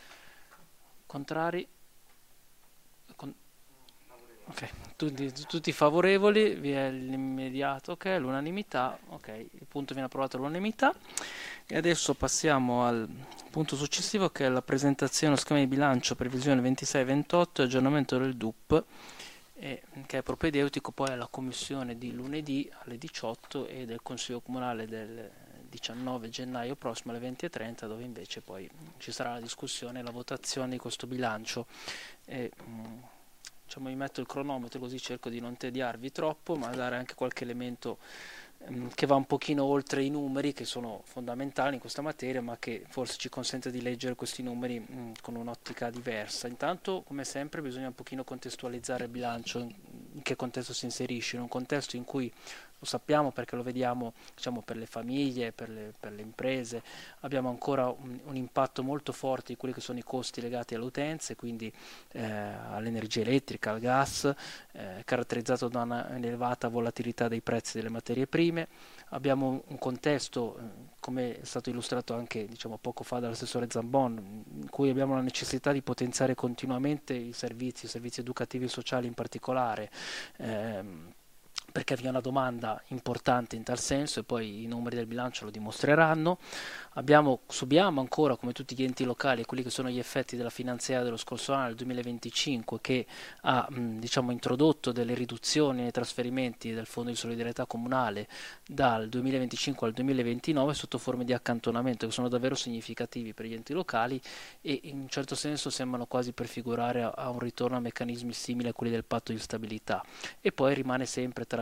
Contrari? Con... Ok, tutti, tutti favorevoli, vi è l'immediato, ok, l'unanimità, ok, il punto viene approvato all'unanimità. E adesso passiamo al punto successivo, che è la presentazione dello schema di bilancio previsione ventisei ventotto e aggiornamento del D U P, e, che è propedeutico poi alla commissione di lunedì alle diciotto e del Consiglio Comunale del diciannove gennaio prossimo alle venti e trenta, dove invece poi ci sarà la discussione e la votazione di questo bilancio. E, mh, diciamo, mi metto il cronometro così cerco di non tediarvi troppo, ma dare anche qualche elemento ehm, che va un pochino oltre i numeri, che sono fondamentali in questa materia, ma che forse ci consente di leggere questi numeri mh, con un'ottica diversa. Intanto, come sempre, bisogna un pochino contestualizzare il bilancio, in, in che contesto si inserisce, in un contesto in cui, lo sappiamo perché lo vediamo, diciamo, per le famiglie, per le, per le imprese, abbiamo ancora un, un impatto molto forte di quelli che sono i costi legati alle utenze, quindi eh, all'energia elettrica, al gas, eh, caratterizzato da un'elevata volatilità dei prezzi delle materie prime. Abbiamo un contesto, eh, come è stato illustrato anche, diciamo, poco fa dall'assessore Zambon, in cui abbiamo la necessità di potenziare continuamente i servizi, i servizi educativi e sociali in particolare, ehm, perché vi è una domanda importante in tal senso, e poi i numeri del bilancio lo dimostreranno. Abbiamo, subiamo ancora, come tutti gli enti locali, quelli che sono gli effetti della finanziaria dello scorso anno, del duemilaventicinque, che ha mh, diciamo, introdotto delle riduzioni nei trasferimenti del Fondo di solidarietà comunale dal duemilaventicinque al duemilaventinove sotto forme di accantonamento, che sono davvero significativi per gli enti locali e in un certo senso sembrano quasi prefigurare a, a un ritorno a meccanismi simili a quelli del patto di stabilità. E poi rimane sempre tra le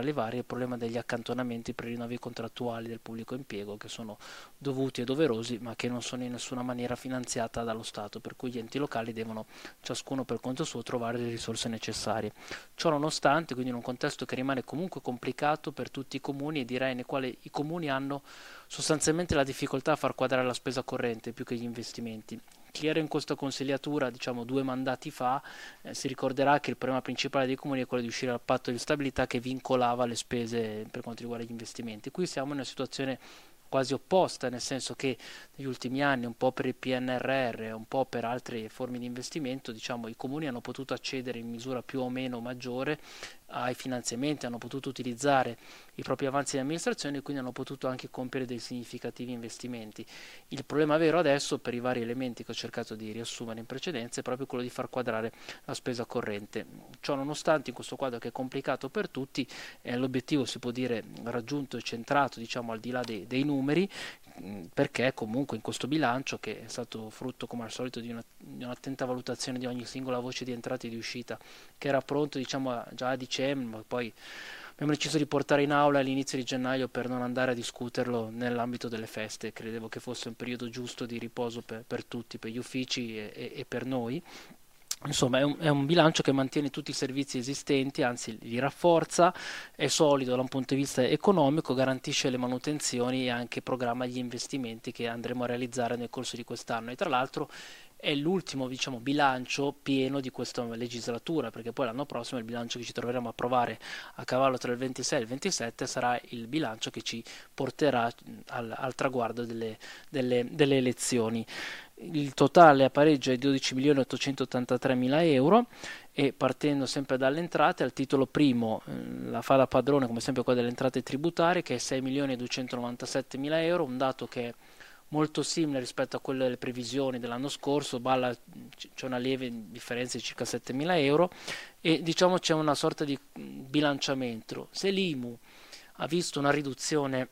le varie, il problema degli accantonamenti per i rinnovi contrattuali del pubblico impiego, che sono dovuti e doverosi ma che non sono in nessuna maniera finanziata dallo Stato, per cui gli enti locali devono ciascuno per conto suo trovare le risorse necessarie. Ciò nonostante, quindi in un contesto che rimane comunque complicato per tutti i comuni, e direi nel quale i comuni hanno sostanzialmente la difficoltà a far quadrare la spesa corrente più che gli investimenti. Chi era in questa consigliatura, diciamo due mandati fa, eh, si ricorderà che il problema principale dei comuni è quello di uscire dal patto di stabilità che vincolava le spese per quanto riguarda gli investimenti. Qui siamo in una situazione quasi opposta, nel senso che negli ultimi anni, un po' per il P N R R, un po' per altre forme di investimento, diciamo, i comuni hanno potuto accedere in misura più o meno maggiore ai finanziamenti, hanno potuto utilizzare i propri avanzi di amministrazione e quindi hanno potuto anche compiere dei significativi investimenti. Il problema vero adesso, per i vari elementi che ho cercato di riassumere in precedenza, è proprio quello di far quadrare la spesa corrente. Ciò nonostante, in questo quadro che è complicato per tutti, eh, l'obiettivo si può dire raggiunto e centrato, diciamo, al di là dei, dei numeri, perché comunque in questo bilancio, che è stato frutto come al solito di, una, di un'attenta valutazione di ogni singola voce di entrata e di uscita, che era pronto, diciamo, già a dicembre, ma poi abbiamo deciso di portare in aula all'inizio di gennaio per non andare a discuterlo nell'ambito delle feste. Credevo che fosse un periodo giusto di riposo per, per tutti, per gli uffici e, e, e per noi. Insomma, è un, è un bilancio che mantiene tutti i servizi esistenti, anzi li rafforza, è solido da un punto di vista economico, garantisce le manutenzioni e anche programma gli investimenti che andremo a realizzare nel corso di quest'anno. E tra l'altro è l'ultimo, diciamo, bilancio pieno di questa legislatura, perché poi l'anno prossimo il bilancio che ci troveremo a approvare a cavallo tra il ventisei e il ventisette sarà il bilancio che ci porterà al, al traguardo delle, delle, delle elezioni. Il totale a pareggio è dodici milioni ottocentottantatré mila euro, e partendo sempre dalle entrate, al titolo primo eh, la fa da padrone come sempre quella delle entrate tributarie, che è sei milioni duecentonovantasette mila euro, un dato che è molto simile rispetto a quello delle previsioni dell'anno scorso, balla, c'è una lieve differenza di circa settemila euro, e diciamo c'è una sorta di bilanciamento. Se l'I M U ha visto una riduzione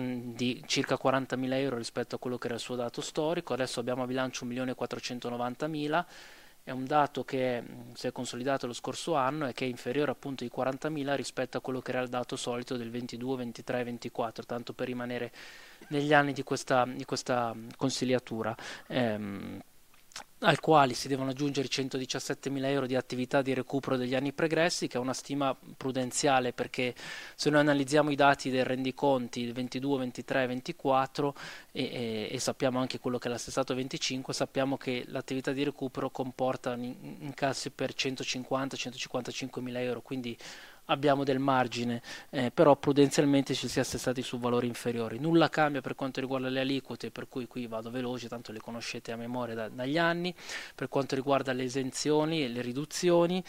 di circa quarantamila euro rispetto a quello che era il suo dato storico, adesso abbiamo a bilancio un milione quattrocentonovantamila, è un dato che si è consolidato lo scorso anno e che è inferiore appunto di quarantamila rispetto a quello che era il dato solito del ventidue, ventitré, ventiquattro, tanto per rimanere negli anni di questa, di questa consigliatura. Ehm, al quali si devono aggiungere centodiciassettemila euro di attività di recupero degli anni pregressi, che è una stima prudenziale, perché se noi analizziamo i dati del rendiconti del ventidue, ventitré, ventiquattro e, e, e sappiamo anche quello che è l'assestato venticinque, sappiamo che l'attività di recupero comporta incassi per centocinquanta centocinquantacinque mila euro, quindi abbiamo del margine, eh, però prudenzialmente ci si è assestati su valori inferiori. Nulla cambia per quanto riguarda le aliquote, per cui qui vado veloce, tanto le conoscete a memoria da, dagli anni. Per quanto riguarda le esenzioni e le riduzioni,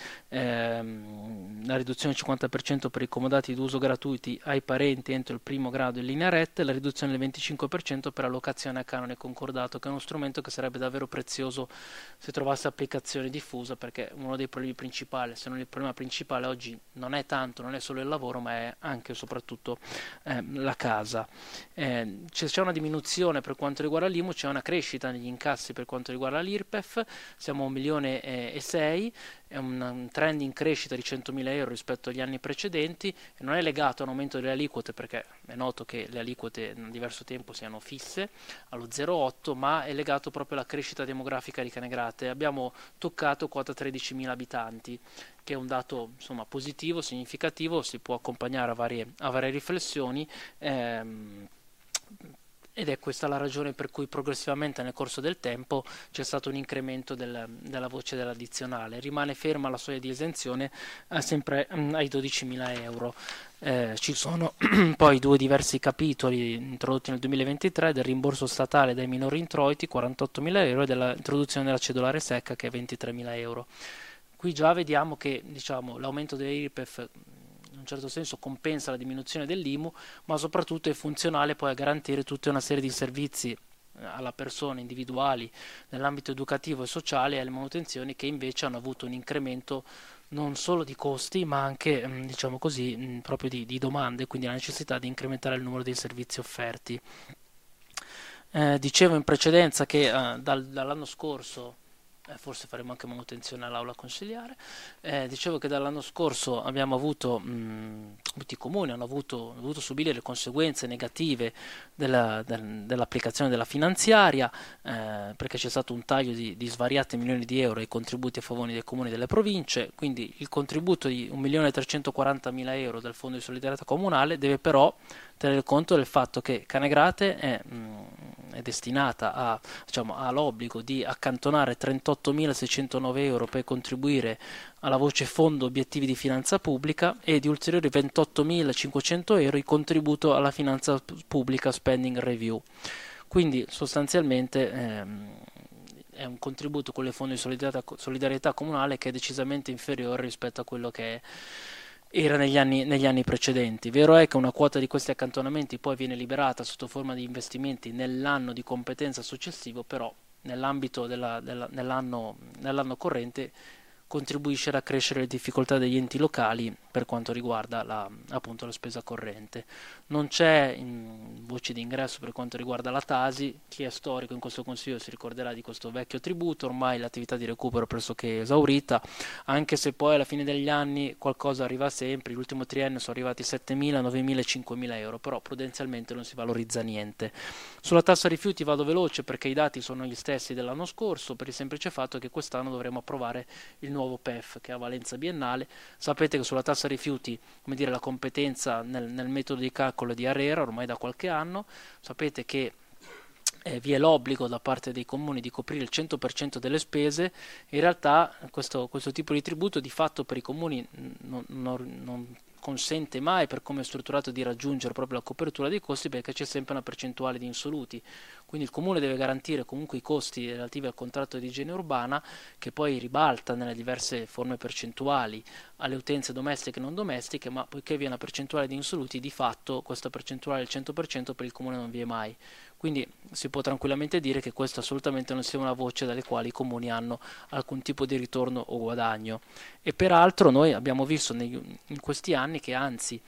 ehm, la riduzione del cinquanta per cento per i comodati d'uso gratuiti ai parenti entro il primo grado in linea retta, e la riduzione del venticinque per cento per allocazione a canone concordato, che è uno strumento che sarebbe davvero prezioso se trovasse applicazione diffusa, perché uno dei problemi principali, se non il problema principale oggi, non è tanto, non è solo il lavoro, ma è anche e soprattutto eh, la casa. Eh, c'è, c'è una diminuzione per quanto riguarda l'I M U, c'è una crescita negli incassi per quanto riguarda l'I R P E F, siamo a un milione e sei, è un, un trend in crescita di centomila euro rispetto agli anni precedenti, e non è legato a un aumento delle aliquote, perché è noto che le aliquote in diverso tempo siano fisse allo zero virgola otto, ma è legato proprio alla crescita demografica di Canegrate. Abbiamo toccato quota tredicimila abitanti, che è un dato insomma positivo, significativo, si può accompagnare a varie, a varie riflessioni, ehm, ed è questa la ragione per cui progressivamente nel corso del tempo c'è stato un incremento del, della voce dell'addizionale. Rimane ferma la soglia di esenzione eh, sempre mh, ai dodicimila euro. Eh, ci sono poi due diversi capitoli introdotti nel duemilaventitré del rimborso statale dai minori introiti, quarantottomila euro, e dell'introduzione della cedolare secca, che è ventitremila euro. Qui già vediamo che, diciamo, l'aumento dell'I R P E F in un certo senso compensa la diminuzione dell'I M U, ma soprattutto è funzionale poi a garantire tutta una serie di servizi alla persona, individuali, nell'ambito educativo e sociale, e alle manutenzioni, che invece hanno avuto un incremento non solo di costi, ma anche, diciamo così, proprio di, di domande, quindi la necessità di incrementare il numero dei servizi offerti. Eh, dicevo in precedenza che eh, dal, dall'anno scorso eh, forse faremo anche manutenzione all'aula consiliare. Eh, dicevo che dall'anno scorso abbiamo avuto, mh, tutti i comuni hanno avuto, dovuto subire le conseguenze negative della, del, dell'applicazione della finanziaria, eh, perché c'è stato un taglio di, di svariati milioni di euro ai contributi a favore dei comuni e delle province, quindi il contributo di un milione trecentoquarantamila euro del Fondo di solidarietà comunale deve però tenere conto del fatto che Canegrate è, mh, è destinata a, diciamo, ha l'obbligo di accantonare trentottomilaseicentonove euro per contribuire alla voce Fondo Obiettivi di Finanza Pubblica e di ulteriori ventottomilacinquecento euro il contributo alla Finanza Pubblica Spending Review. Quindi sostanzialmente ehm, è un contributo con le fondi di solidarietà, solidarietà comunale che è decisamente inferiore rispetto a quello che è era negli anni, negli anni precedenti. Vero è che una quota di questi accantonamenti poi viene liberata sotto forma di investimenti nell'anno di competenza successivo, però nell'ambito della, della, nell'anno, nell'anno corrente contribuisce ad accrescere le difficoltà degli enti locali per quanto riguarda la, appunto, la spesa corrente. Non c'è in voce di ingresso per quanto riguarda la Tasi. Chi è storico in questo consiglio si ricorderà di questo vecchio tributo, ormai l'attività di recupero è pressoché esaurita, anche se poi alla fine degli anni qualcosa arriva sempre. L'ultimo triennio sono arrivati settemila, novemila e cinquemila euro, però prudenzialmente non si valorizza niente. Sulla tassa rifiuti vado veloce perché i dati sono gli stessi dell'anno scorso, per il semplice fatto che quest'anno dovremo approvare il nuovo P E F che ha valenza biennale. Sapete che sulla tassa rifiuti, come dire, la competenza nel, nel metodo di calcolo di ARERA ormai da qualche anno. Sapete che eh, vi è l'obbligo da parte dei comuni di coprire il cento per cento delle spese. In realtà questo, questo tipo di tributo di fatto per i comuni non, non, non consente mai, per come è strutturato, di raggiungere proprio la copertura dei costi, perché c'è sempre una percentuale di insoluti. Quindi il comune deve garantire comunque i costi relativi al contratto di igiene urbana, che poi ribalta nelle diverse forme percentuali alle utenze domestiche e non domestiche, ma poiché vi è una percentuale di insoluti, di fatto questa percentuale del cento per cento per il comune non vi è mai. Quindi si può tranquillamente dire che questa assolutamente non sia una voce dalle quali i comuni hanno alcun tipo di ritorno o guadagno. E peraltro noi abbiamo visto negli, in questi anni che anzi,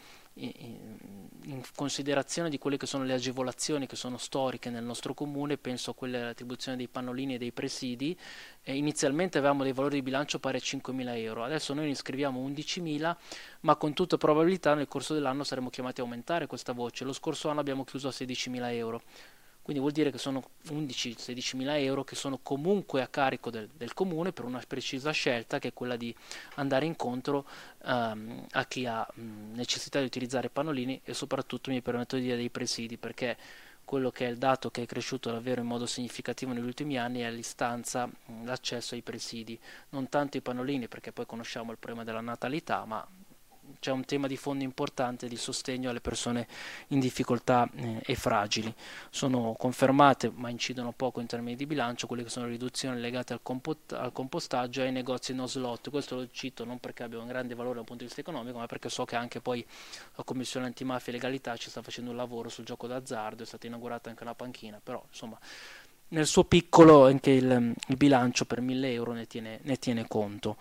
in considerazione di quelle che sono le agevolazioni che sono storiche nel nostro comune, penso a quelle dell'attribuzione dei pannolini e dei presidi, eh, inizialmente avevamo dei valori di bilancio pari a cinquemila euro, adesso noi ne iscriviamo undicimila, ma con tutta probabilità nel corso dell'anno saremo chiamati a aumentare questa voce. Lo scorso anno abbiamo chiuso a sedicimila euro. Quindi vuol dire che sono undici sedicimila euro che sono comunque a carico del, del comune per una precisa scelta, che è quella di andare incontro um, a chi ha um, necessità di utilizzare pannolini e soprattutto, mi permetto di dire, dei presidi, perché quello che è il dato che è cresciuto davvero in modo significativo negli ultimi anni è l'istanza, l'accesso ai presidi, non tanto i pannolini, perché poi conosciamo il problema della natalità, ma c'è un tema di fondo importante di sostegno alle persone in difficoltà eh, e fragili. Sono confermate, ma incidono poco in termini di bilancio, quelle che sono le riduzioni legate al, compot- al compostaggio e ai negozi no slot. Questo lo cito non perché abbia un grande valore dal punto di vista economico, ma perché so che anche poi la Commissione Antimafia e Legalità ci sta facendo un lavoro sul gioco d'azzardo, è stata inaugurata anche una panchina, però insomma nel suo piccolo anche il, il bilancio per mille euro ne tiene, ne tiene conto.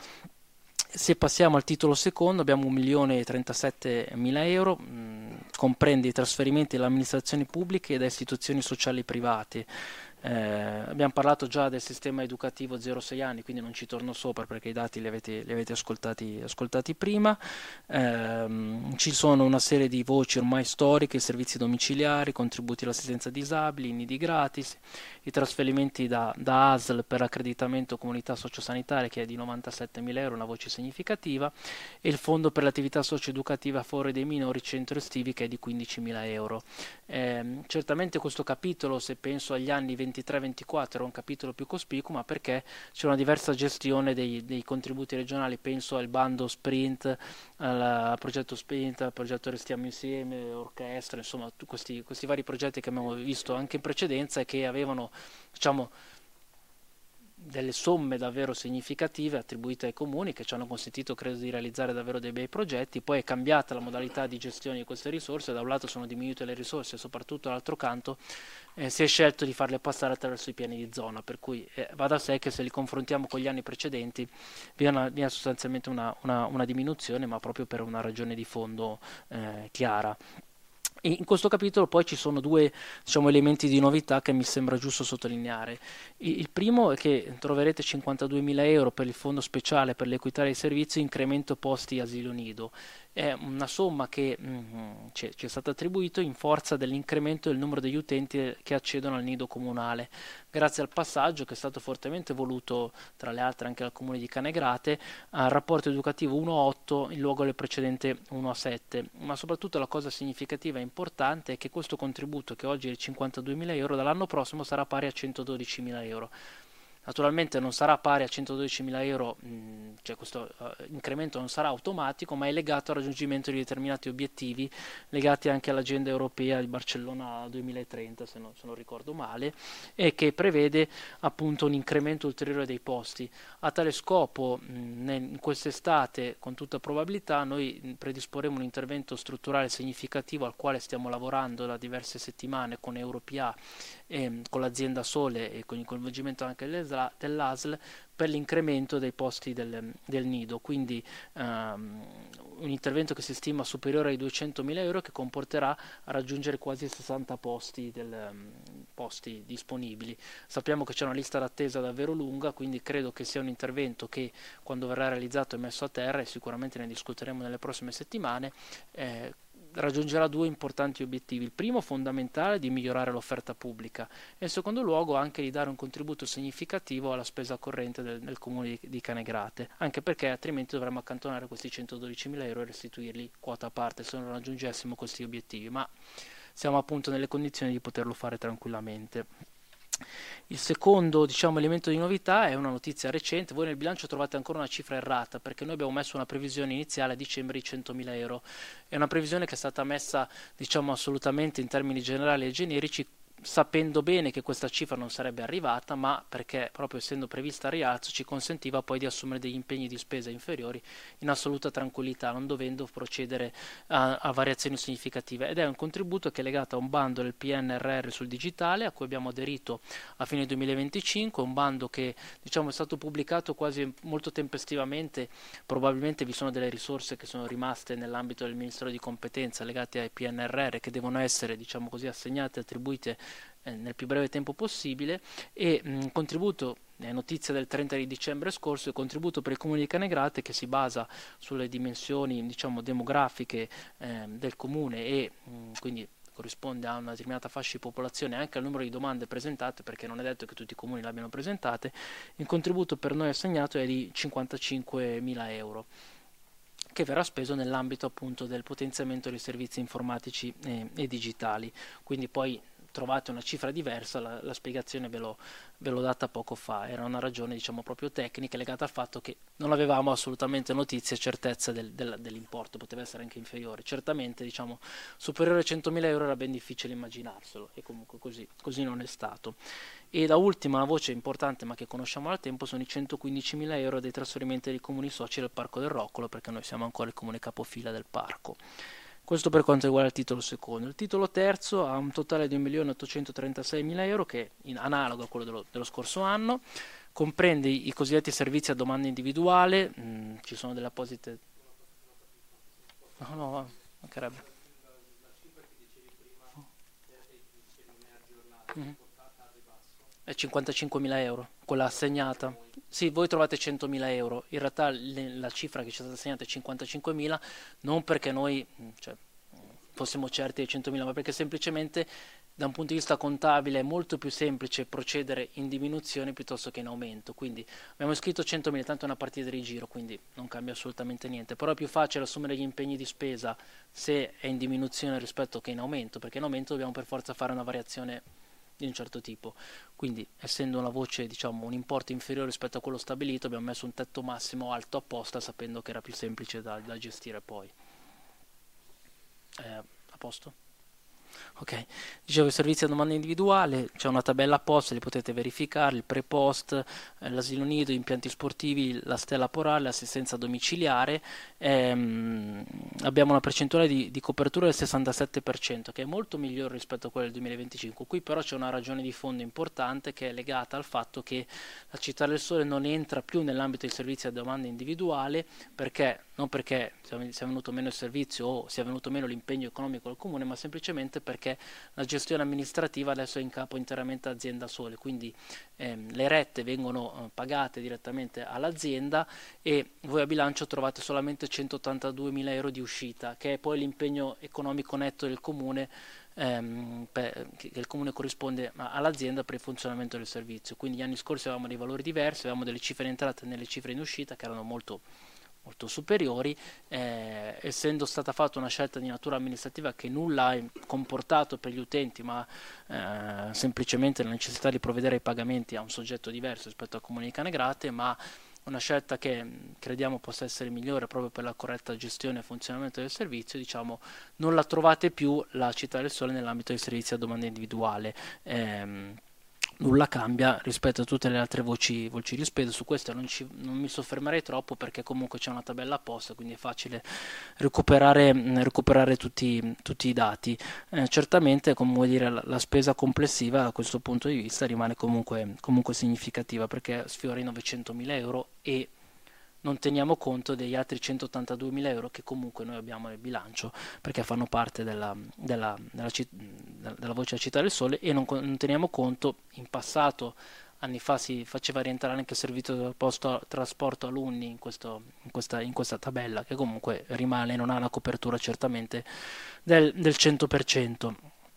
Se passiamo al titolo secondo abbiamo un milione e trentasettemila euro, mh, comprende i trasferimenti alle amministrazioni pubbliche e da istituzioni sociali private. Eh, abbiamo parlato già del sistema educativo zero sei anni, quindi non ci torno sopra perché i dati li avete, li avete ascoltati, ascoltati prima. Eh, ci sono una serie di voci ormai storiche: servizi domiciliari, contributi all'assistenza disabili, i nidi gratis, i trasferimenti da, da A S L per accreditamento comunità sociosanitaria, che è di novantasettemila euro, una voce significativa, e il fondo per l'attività socioeducativa a favore dei minori centro estivi, che è di quindicimila euro. Eh, certamente questo capitolo, se penso agli anni ventitré ventiquattro, era un capitolo più cospicuo, ma perché c'è una diversa gestione dei, dei contributi regionali. Penso al bando Sprint, al progetto Sprint, al progetto Restiamo Insieme, orchestra, insomma questi, questi vari progetti che abbiamo visto anche in precedenza e che avevano, diciamo, delle somme davvero significative attribuite ai comuni, che ci hanno consentito, credo, di realizzare davvero dei bei progetti. Poi è cambiata la modalità di gestione di queste risorse, da un lato sono diminuite le risorse e soprattutto dall'altro canto eh, si è scelto di farle passare attraverso i piani di zona, per cui eh, va da sé che se li confrontiamo con gli anni precedenti vi è, una, vi è sostanzialmente una, una, una diminuzione, ma proprio per una ragione di fondo eh, chiara. E in questo capitolo poi ci sono due, diciamo, elementi di novità che mi sembra giusto sottolineare. Il, il primo è che troverete cinquantaduemila euro per il fondo speciale per l'equità dei servizi, incremento posti asilo nido. È una somma che mm, ci, è, ci è stata attribuita in forza dell'incremento del numero degli utenti che accedono al nido comunale, grazie al passaggio che è stato fortemente voluto, tra le altre anche dal Comune di Canegrate, al rapporto educativo uno a otto in luogo del precedente uno a sette. Ma soprattutto la cosa significativa e importante è che questo contributo, che oggi è di cinquantaduemila euro, dall'anno prossimo sarà pari a centododicimila euro. Naturalmente non sarà pari a centododicimila euro, mh, cioè questo uh, incremento non sarà automatico, ma è legato al raggiungimento di determinati obiettivi legati anche all'agenda europea di Barcellona duemilatrenta, se non, se non ricordo male, e che prevede appunto un incremento ulteriore dei posti. A tale scopo, mh, in quest'estate, con tutta probabilità, noi predisporremo un intervento strutturale significativo al quale stiamo lavorando da diverse settimane con Europea, e con l'azienda Sole e con il coinvolgimento anche dell'A S L per l'incremento dei posti del, del nido, quindi um, un intervento che si stima superiore ai duecentomila euro, che comporterà a raggiungere quasi sessanta posti, del, um, posti disponibili. Sappiamo che c'è una lista d'attesa davvero lunga, quindi credo che sia un intervento che, quando verrà realizzato e messo a terra, e sicuramente ne discuteremo nelle prossime settimane, eh, raggiungerà due importanti obiettivi: il primo, fondamentale, di migliorare l'offerta pubblica, e in secondo luogo anche di dare un contributo significativo alla spesa corrente del, del comune di, di Canegrate, anche perché altrimenti dovremmo accantonare questi centododicimila euro e restituirli quota a parte se non raggiungessimo questi obiettivi, ma siamo appunto nelle condizioni di poterlo fare tranquillamente. Il secondo, diciamo, elemento di novità è una notizia recente. Voi nel bilancio trovate ancora una cifra errata, perché noi abbiamo messo una previsione iniziale a dicembre di centomila euro. È una previsione che è stata messa, diciamo, assolutamente in termini generali e generici, sapendo bene che questa cifra non sarebbe arrivata, ma perché, proprio essendo prevista al rialzo, ci consentiva poi di assumere degli impegni di spesa inferiori in assoluta tranquillità, non dovendo procedere a, a variazioni significative. Ed è un contributo che è legato a un bando del P N R R sul digitale, a cui abbiamo aderito a fine duemilaventicinque, un bando che, diciamo, è stato pubblicato quasi molto tempestivamente. Probabilmente vi sono delle risorse che sono rimaste nell'ambito del Ministero di competenza legate ai P N R R, che devono essere, diciamo così, assegnate e attribuite nel più breve tempo possibile. E mh, contributo, è notizia del trenta di dicembre scorso, il contributo per il Comune di Canegrate, che si basa sulle dimensioni, diciamo, demografiche eh, del Comune e mh, quindi corrisponde a una determinata fascia di popolazione, anche al numero di domande presentate, perché non è detto che tutti i comuni l'abbiano presentate. Il contributo per noi assegnato è di cinquantacinquemila euro, che verrà speso nell'ambito appunto del potenziamento dei servizi informatici e, e digitali. Quindi poi trovate una cifra diversa, la, la spiegazione ve l'ho, ve l'ho data poco fa. Era una ragione, diciamo, proprio tecnica, legata al fatto che non avevamo assolutamente notizie e certezze del, del, dell'importo, poteva essere anche inferiore. Certamente, diciamo, superiore a centomila euro era ben difficile immaginarselo, e comunque così, così non è stato. E da ultima, una voce importante ma che conosciamo da tempo, sono i centoquindicimila euro dei trasferimenti dei comuni soci del Parco del Roccolo, perché noi siamo ancora il comune capofila del parco. Questo per quanto riguarda il titolo secondo. Il titolo terzo ha un totale di un milione ottocentotrentasei euro, che è in analogo a quello dello, dello scorso anno, comprende i, i cosiddetti servizi a domanda individuale, mh, ci sono delle apposite... No, no, mancherebbe. Mm-hmm. È cinquantacinquemila euro, quella assegnata. Sì, voi trovate centomila euro, in realtà le, la cifra che ci è stata assegnata è cinquantacinquemila, non perché noi, cioè, fossimo certi dei centomila, ma perché semplicemente da un punto di vista contabile è molto più semplice procedere in diminuzione piuttosto che in aumento. Quindi abbiamo scritto centomila, tanto è una partita di giro, quindi non cambia assolutamente niente. Però è più facile assumere gli impegni di spesa se è in diminuzione rispetto che in aumento, perché in aumento dobbiamo per forza fare una variazione di un certo tipo. Quindi, essendo una voce, diciamo, un importo inferiore rispetto a quello stabilito, abbiamo messo un tetto massimo alto apposta, sapendo che era più semplice da, da gestire poi. Eh, a posto? Ok, dicevo, i servizi a domanda individuale, c'è una tabella apposta, li potete verificare: il pre-post, eh, l'asilo nido, impianti sportivi, la stella polare, l'assistenza domiciliare. Ehm, abbiamo una percentuale di, di copertura del sessantasette per cento, che è molto migliore rispetto a quella del duemilaventicinque. Qui però c'è una ragione di fondo importante, che è legata al fatto che la Città del Sole non entra più nell'ambito dei servizi a domanda individuale, perché non perché sia venuto meno il servizio o sia venuto meno l'impegno economico del comune, ma semplicemente perché la gestione amministrativa adesso è in capo interamente all'azienda Sole, quindi ehm, le rette vengono eh, pagate direttamente all'azienda e voi a bilancio trovate solamente centottantaduemila euro di uscita, che è poi l'impegno economico netto del comune, ehm, per, che il comune corrisponde all'azienda per il funzionamento del servizio. Quindi gli anni scorsi avevamo dei valori diversi, avevamo delle cifre in entrata e delle cifre in uscita che erano molto molto superiori, eh, essendo stata fatta una scelta di natura amministrativa che nulla ha comportato per gli utenti, ma eh, semplicemente la necessità di provvedere ai pagamenti a un soggetto diverso rispetto al comune di Canegrate, ma una scelta che crediamo possa essere migliore proprio per la corretta gestione e funzionamento del servizio, diciamo, non la trovate più la Città del Sole nell'ambito dei servizi a domanda individuale. Ehm, nulla cambia rispetto a tutte le altre voci, voci di spesa. Su questo non, ci, non mi soffermerei troppo perché comunque c'è una tabella apposta, quindi è facile recuperare, recuperare tutti, tutti i dati. Eh, certamente, come vuol dire, la, la spesa complessiva da questo punto di vista rimane comunque, comunque significativa, perché sfiora i novecentomila euro e non teniamo conto degli altri centottantaduemila euro che comunque noi abbiamo nel bilancio perché fanno parte della, della, della, della voce Città del Sole, e non, non teniamo conto, in passato, anni fa, si faceva rientrare anche il servizio del posto, trasporto alunni in, questo, in, questa, in questa tabella, che comunque rimane, non ha una copertura certamente del, del cento per cento.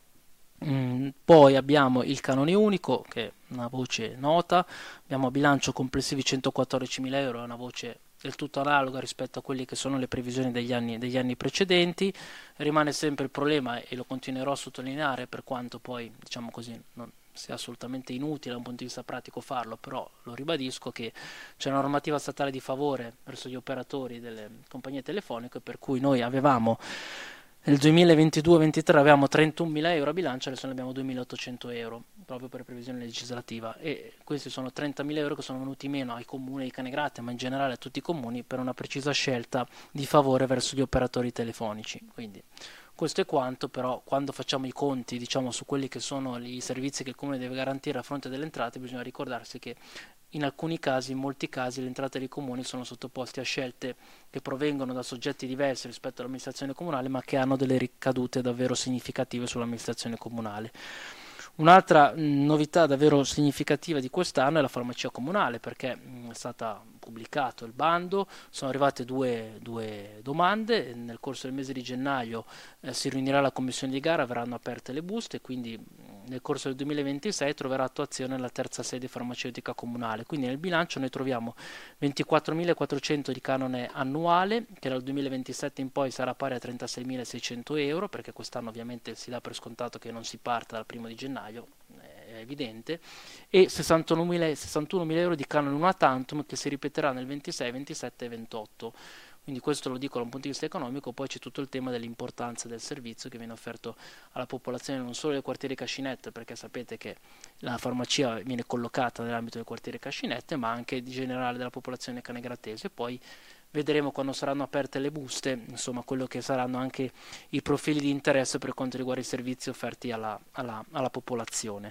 Mm, poi abbiamo il canone unico, che è una voce nota, abbiamo a bilancio complessivi centoquattordicimila euro, è una voce del tutto analoga rispetto a quelle che sono le previsioni degli anni, degli anni precedenti. Rimane sempre il problema, e lo continuerò a sottolineare per quanto poi, diciamo così, non sia assolutamente inutile da un punto di vista pratico farlo, però lo ribadisco, che c'è una normativa statale di favore verso gli operatori delle compagnie telefoniche, per cui noi avevamo nel duemilaventidue ventitré avevamo trentunomila euro a bilancio, adesso ne abbiamo duemilaottocento euro, proprio per previsione legislativa, e questi sono trentamila euro che sono venuti meno ai comuni di Canegrate, ma in generale a tutti i comuni, per una precisa scelta di favore verso gli operatori telefonici. Quindi questo è quanto, però quando facciamo i conti, diciamo, su quelli che sono i servizi che il comune deve garantire a fronte delle entrate, bisogna ricordarsi che in alcuni casi, in molti casi, le entrate dei comuni sono sottoposte a scelte che provengono da soggetti diversi rispetto all'amministrazione comunale, ma che hanno delle ricadute davvero significative sull'amministrazione comunale. Un'altra mh, novità davvero significativa di quest'anno è la farmacia comunale, perché mh, è stato pubblicato il bando, sono arrivate due, due domande, nel corso del mese di gennaio eh, si riunirà la commissione di gara, verranno aperte le buste, quindi mh, nel corso del duemilaventisei troverà attuazione la terza sede farmaceutica comunale. Quindi nel bilancio noi troviamo ventiquattromilaquattrocento di canone annuale, che dal duemilaventisette in poi sarà pari a trentaseimilaseicento euro, perché quest'anno ovviamente si dà per scontato che non si parta dal primo di gennaio, è evidente, e sessantunomila euro di canone una tantum, che si ripeterà nel ventisei, ventisette e ventotto. Quindi questo lo dico da un punto di vista economico. Poi c'è tutto il tema dell'importanza del servizio che viene offerto alla popolazione non solo del quartiere Cascinette, perché sapete che la farmacia viene collocata nell'ambito del quartiere Cascinette, ma anche di generale della popolazione canegratese. Poi vedremo quando saranno aperte le buste, insomma, quello che saranno anche i profili di interesse per quanto riguarda i servizi offerti alla, alla, alla popolazione.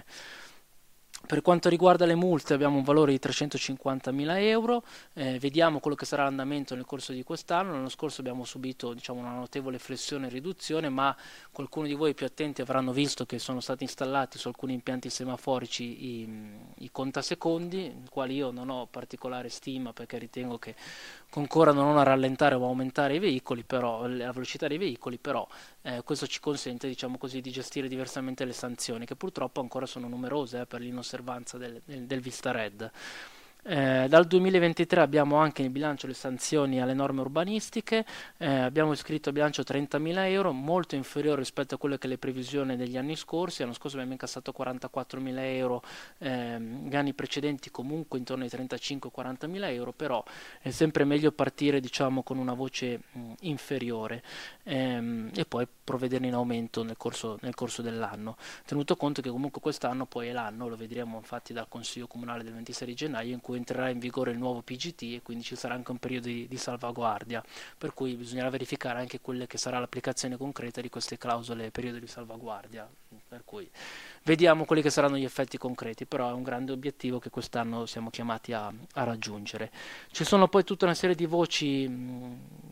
Per quanto riguarda le multe abbiamo un valore di trecentocinquantamila euro, eh, vediamo quello che sarà l'andamento nel corso di quest'anno. L'anno scorso abbiamo subito, diciamo, una notevole flessione e riduzione, ma qualcuno di voi più attenti avranno visto che sono stati installati su alcuni impianti semaforici i, i contasecondi, i quali io non ho particolare stima perché ritengo che concorrano non a rallentare o a aumentare i veicoli, però, la velocità dei veicoli, però eh, questo ci consente, diciamo così, di gestire diversamente le sanzioni, che purtroppo ancora sono numerose eh, per l'inosservanza del, del, del Vista Red. Eh, dal duemilaventitré abbiamo anche in bilancio le sanzioni alle norme urbanistiche, eh, abbiamo iscritto a bilancio trentamila euro, molto inferiore rispetto a quelle che le previsioni degli anni scorsi. L'anno scorso abbiamo incassato quarantaquattromila euro, eh, gli anni precedenti comunque intorno ai trentacinque quarantamila euro, però è sempre meglio partire, diciamo, con una voce mh, inferiore ehm, e poi provvederne in aumento nel corso, nel corso dell'anno, tenuto conto che comunque quest'anno poi è l'anno, lo vedremo infatti dal Consiglio Comunale del ventisei di gennaio, in cui entrerà in vigore il nuovo P G T e quindi ci sarà anche un periodo di, di salvaguardia, per cui bisognerà verificare anche quelle che sarà l'applicazione concreta di queste clausole periodo di salvaguardia, per cui vediamo quelli che saranno gli effetti concreti, però è un grande obiettivo che quest'anno siamo chiamati a, a raggiungere. Ci sono poi tutta una serie di voci mh,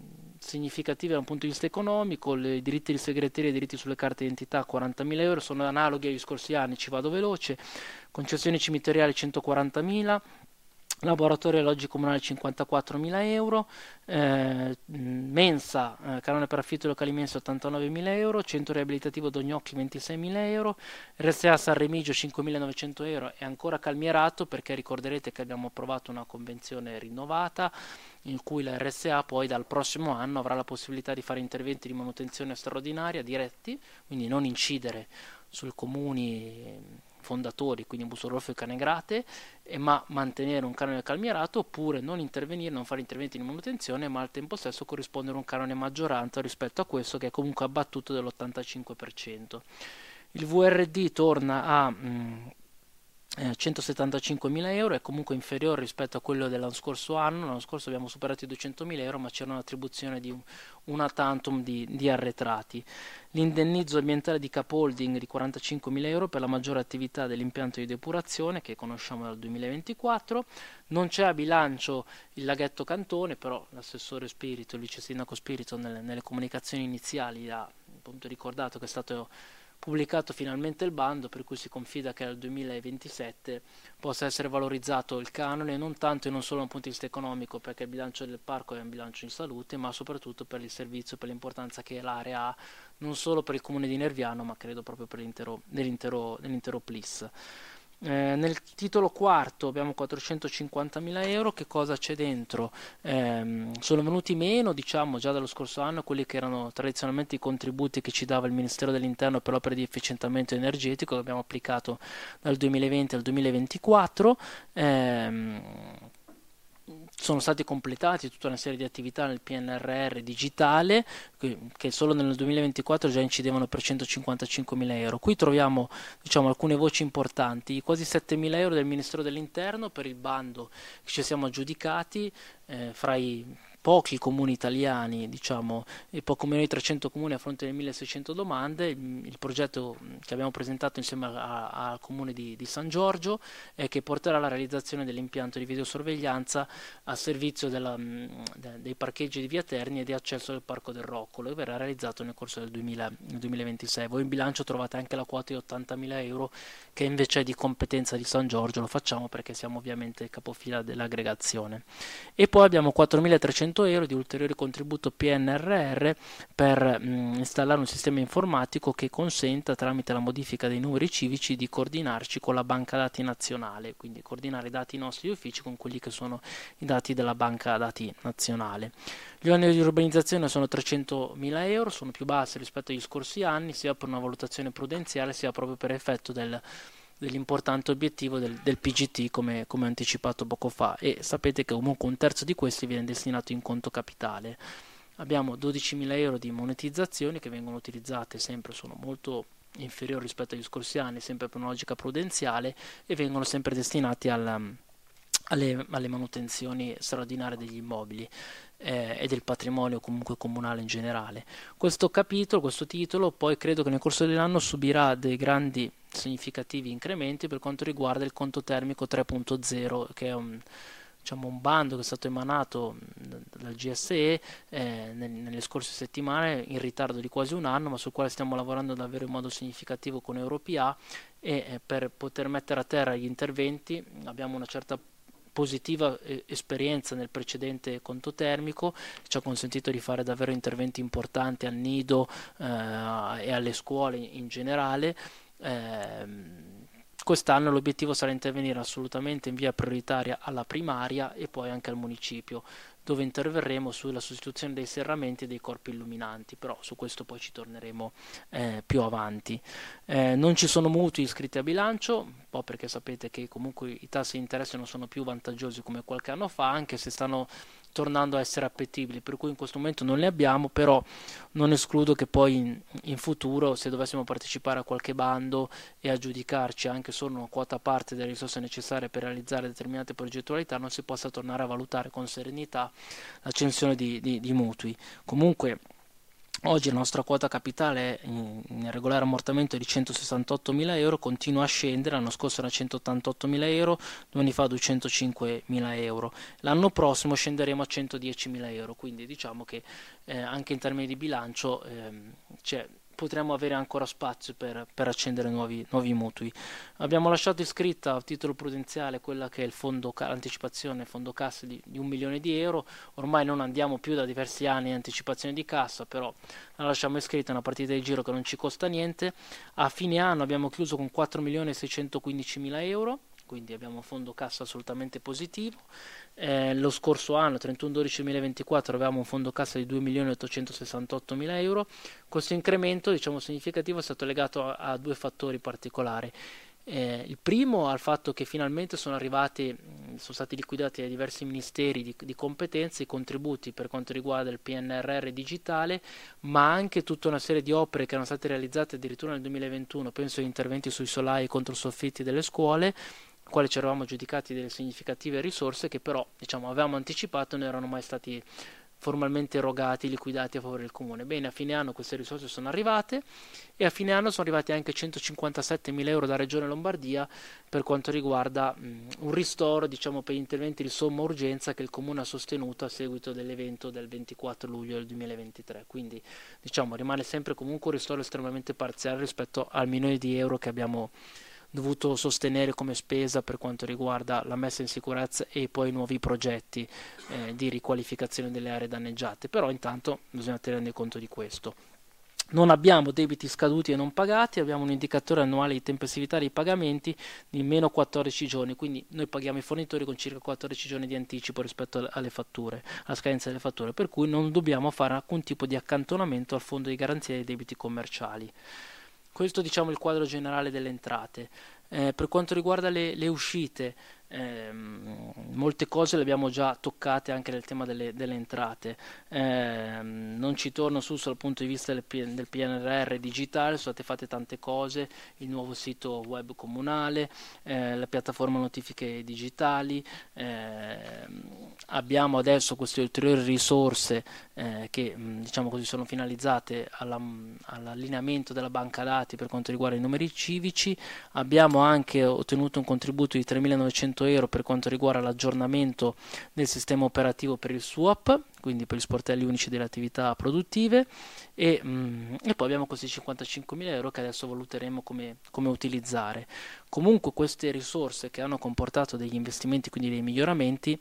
significative da un punto di vista economico, i diritti di segreteria e i diritti sulle carte d'identità quarantamila euro, sono analoghi agli scorsi anni, ci vado veloce, concessioni cimiteriali centoquarantamila, laboratorio e alloggi comunali cinquantaquattromila euro, eh, mensa, eh, canone per affitto locali mensi ottantanovemila euro, centro riabilitativo Dognocchi ventiseimila euro, R S A San Remigio cinquemilanovecento euro, è ancora calmierato perché ricorderete che abbiamo approvato una convenzione rinnovata in cui la R S A poi dal prossimo anno avrà la possibilità di fare interventi di manutenzione straordinaria diretti, quindi non incidere sui comuni fondatori, quindi Bussololfo e Canegrate, e ma mantenere un canone calmierato, oppure non intervenire, non fare interventi di manutenzione, ma al tempo stesso corrispondere un canone maggioranza rispetto a questo che è comunque abbattuto dell'ottantacinque per cento. Il V R D torna a mh, eh, centosettantacinquemila euro, è comunque inferiore rispetto a quello dell'anno scorso anno. L'anno scorso abbiamo superato i duecentomila euro, ma c'era un'attribuzione di un, una tantum di, di arretrati. L'indennizzo ambientale di Capolding di quarantacinquemila euro per la maggiore attività dell'impianto di depurazione che conosciamo dal duemilaventiquattro. Non c'è a bilancio il laghetto Cantone, però l'assessore Spirito, il vice sindaco Spirito nelle, nelle comunicazioni iniziali ha appunto ricordato che è stato pubblicato finalmente il bando, per cui si confida che nel duemilaventisette possa essere valorizzato il canone, non tanto e non solo da un punto di vista economico, perché il bilancio del parco è un bilancio in salute, ma soprattutto per il servizio, per l'importanza che l'area ha, non solo per il comune di Nerviano, ma credo proprio per l'intero, dell'intero, dell'intero P L I S. Eh, nel titolo quarto abbiamo quattrocentocinquantamila euro. Che cosa c'è dentro? Eh, sono venuti meno, diciamo, già dallo scorso anno quelli che erano tradizionalmente i contributi che ci dava il Ministero dell'Interno per opere di efficientamento energetico che abbiamo applicato dal duemilaventi al duemilaventiquattro. Eh, sono stati completati tutta una serie di attività nel P N R R digitale che solo nel duemilaventiquattro già incidevano per centocinquantacinquemila euro. Qui troviamo, diciamo, alcune voci importanti: quasi settemila euro del Ministero dell'Interno per il bando che ci siamo aggiudicati, eh, fra i pochi comuni italiani, diciamo, e poco meno di trecento comuni a fronte delle milleseicento domande. Il, il progetto che abbiamo presentato insieme al comune di, di San Giorgio è che porterà alla realizzazione dell'impianto di videosorveglianza a servizio della, de, dei parcheggi di Via Terni e di accesso del Parco del Roccolo, e verrà realizzato nel corso del duemila, duemilaventisei. Voi in bilancio trovate anche la quota di ottantamila euro che invece è di competenza di San Giorgio, lo facciamo perché siamo ovviamente capofila dell'aggregazione. E poi abbiamo quattromilatrecento euro di ulteriore contributo P N R R per mh, installare un sistema informatico che consenta, tramite la modifica dei numeri civici, di coordinarci con la banca dati nazionale, quindi coordinare i dati nostri uffici con quelli che sono i dati della banca dati nazionale. Gli oneri di urbanizzazione sono trecentomila euro, sono più bassi rispetto agli scorsi anni, sia per una valutazione prudenziale sia proprio per effetto del dell'importante obiettivo del, del P G T, come, come anticipato poco fa, e sapete che comunque un terzo di questi viene destinato in conto capitale. Abbiamo dodicimila euro di monetizzazioni che vengono utilizzate, sempre sono molto inferiori rispetto agli scorsi anni, sempre per una logica prudenziale, e vengono sempre destinati alla, alle, alle manutenzioni straordinarie degli immobili eh, e del patrimonio comunque comunale in generale. Questo capitolo, questo titolo, poi credo che nel corso dell'anno subirà dei grandi significativi incrementi per quanto riguarda il conto termico tre punto zero, che è un, diciamo, un bando che è stato emanato dal G S E eh, nelle scorse settimane, in ritardo di quasi un anno, ma sul quale stiamo lavorando davvero in modo significativo con Europea, e eh, per poter mettere a terra gli interventi abbiamo una certa positiva eh, esperienza nel precedente conto termico, ci ha consentito di fare davvero interventi importanti al nido eh, e alle scuole in generale. Eh, quest'anno l'obiettivo sarà intervenire assolutamente in via prioritaria alla primaria e poi anche al municipio, dove interverremo sulla sostituzione dei serramenti e dei corpi illuminanti, però su questo poi ci torneremo eh, più avanti. Eh, non ci sono mutui iscritti a bilancio, un po' perché sapete che comunque i tassi di interesse non sono più vantaggiosi come qualche anno fa, anche se stanno tornando a essere appetibili, per cui in questo momento non li abbiamo, però non escludo che poi in, in futuro, se dovessimo partecipare a qualche bando e aggiudicarci anche solo una quota parte delle risorse necessarie per realizzare determinate progettualità, non si possa tornare a valutare con serenità l'accensione di, di, di mutui. Comunque Oggi la nostra quota capitale in, in regolare ammortamento è di centosessantottomila euro, continua a scendere, l'anno scorso era centottantottomila euro, due anni fa duecentocinquemila euro, l'anno prossimo scenderemo a centodiecimila euro, quindi diciamo che eh, anche in termini di bilancio ehm, c'è potremmo avere ancora spazio per, per accendere nuovi, nuovi mutui. Abbiamo lasciato iscritta a titolo prudenziale quella che è il fondo anticipazione, fondo cassa di, di un milione di euro. Ormai non andiamo più da diversi anni in anticipazione di cassa, però la lasciamo iscritta, è una partita di giro che non ci costa niente. A fine anno abbiamo chiuso con quattro milioni seicentoquindicimila euro, quindi abbiamo un fondo cassa assolutamente positivo. Eh, lo scorso anno, trentuno dicembre duemilaventiquattro, avevamo un fondo cassa di due milioni ottocentosessantottomila euro. Questo incremento, diciamo, significativo è stato legato a, a due fattori particolari. Eh, il primo al fatto che finalmente sono arrivati, sono stati liquidati dai diversi ministeri di, di competenze i contributi per quanto riguarda il P N R R digitale, ma anche tutta una serie di opere che erano state realizzate addirittura nel duemilaventuno, penso agli interventi sui solai contro soffitti delle scuole, quali ci eravamo aggiudicati delle significative risorse che però, diciamo, avevamo anticipato e non erano mai stati formalmente erogati, liquidati a favore del comune. Bene, a fine anno queste risorse sono arrivate e a fine anno sono arrivati anche centocinquantasettemila euro da Regione Lombardia per quanto riguarda mh, un ristoro, diciamo, per gli interventi di somma urgenza che il comune ha sostenuto a seguito dell'evento del ventiquattro luglio del duemilaventitré. Quindi, diciamo, rimane sempre comunque un ristoro estremamente parziale rispetto al milione di euro che abbiamo dovuto sostenere come spesa per quanto riguarda la messa in sicurezza e poi nuovi progetti eh, di riqualificazione delle aree danneggiate, però intanto bisogna tenere conto di questo. Non abbiamo debiti scaduti e non pagati, abbiamo un indicatore annuale di tempestività dei pagamenti di meno quattordici giorni, quindi noi paghiamo i fornitori con circa quattordici giorni di anticipo rispetto alle fatture, alla scadenza delle fatture, per cui non dobbiamo fare alcun tipo di accantonamento al fondo di garanzia dei debiti commerciali. Questo, diciamo, il quadro generale delle entrate. Eh, per quanto riguarda le, le uscite, ehm, molte cose le abbiamo già toccate anche nel tema delle, delle entrate. Ehm, non ci torno su dal punto di vista del, del P N R R digitale, sono state fatte tante cose, il nuovo sito web comunale, eh, la piattaforma notifiche digitali, ehm, abbiamo adesso queste ulteriori risorse eh, che diciamo così sono finalizzate alla, all'allineamento della banca dati per quanto riguarda i numeri civici. Abbiamo anche ottenuto un contributo di tremilanovecento euro per quanto riguarda l'aggiornamento del sistema operativo per il S U A P, quindi per gli sportelli unici delle attività produttive, e, mh, e poi abbiamo questi cinquantacinquemila euro che adesso valuteremo come, come utilizzare. Comunque queste risorse che hanno comportato degli investimenti, quindi dei miglioramenti,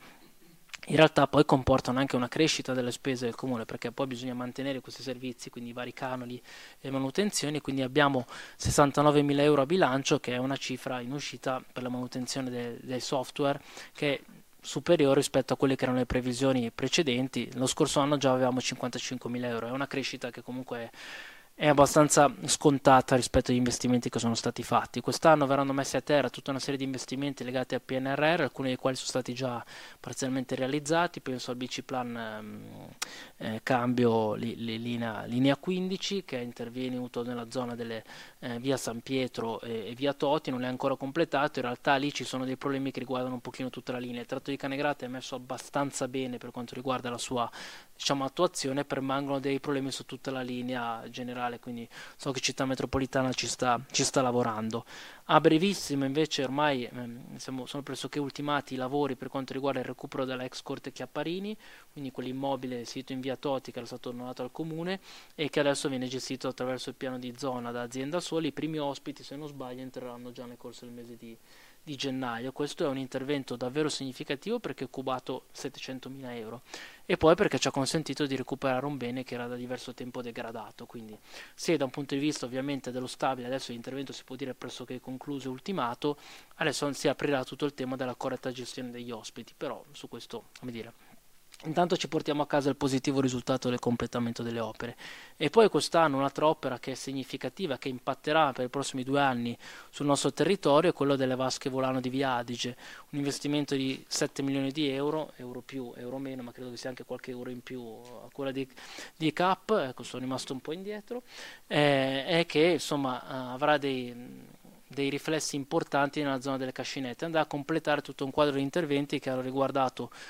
in realtà poi comportano anche una crescita delle spese del comune, perché poi bisogna mantenere questi servizi, quindi i vari canoni e manutenzioni, quindi abbiamo sessantanovemila euro a bilancio, che è una cifra in uscita per la manutenzione de- del software che è superiore rispetto a quelle che erano le previsioni precedenti. Lo scorso anno già avevamo cinquantacinquemila euro, è una crescita che comunque è è abbastanza scontata rispetto agli investimenti che sono stati fatti. Quest'anno verranno messi a terra tutta una serie di investimenti legati al P N R R, alcuni dei quali sono stati già parzialmente realizzati, penso al B C Plan ehm, eh, cambio li, li, linea, linea quindici, che è intervenuto nella zona delle eh, via San Pietro e, e via Toti, non è ancora completato, in realtà lì ci sono dei problemi che riguardano un pochino tutta la linea. Il tratto di Canegrate è messo abbastanza bene per quanto riguarda la sua, diciamo, attuazione, permangono dei problemi su tutta la linea generale, quindi so che Città Metropolitana ci sta, ci sta lavorando. A brevissimo invece ormai ehm, siamo, sono pressoché ultimati i lavori per quanto riguarda il recupero della ex Corte Chiapparini, quindi quell'immobile sito in via Toti che era stato donato al comune e che adesso viene gestito attraverso il piano di zona da Azienda Soli. I primi ospiti, se non sbaglio, entreranno già nel corso del mese di di gennaio. Questo è un intervento davvero significativo perché ha cubato settecentomila euro e poi perché ci ha consentito di recuperare un bene che era da diverso tempo degradato, quindi se da un punto di vista ovviamente dello stabile adesso l'intervento si può dire pressoché concluso e ultimato, adesso si aprirà tutto il tema della corretta gestione degli ospiti, però su questo, come dire, intanto ci portiamo a casa il positivo risultato del completamento delle opere. E poi quest'anno un'altra opera che è significativa, che impatterà per i prossimi due anni sul nostro territorio, è quello delle vasche volano di Via Adige, un investimento di sette milioni di euro, euro più, euro meno, ma credo che sia anche qualche euro in più a quella di, di C A P, ecco, sono rimasto un po' indietro, eh, è che insomma avrà dei... dei riflessi importanti nella zona delle cascinette, andrà a completare tutto un quadro di interventi che hanno riguardato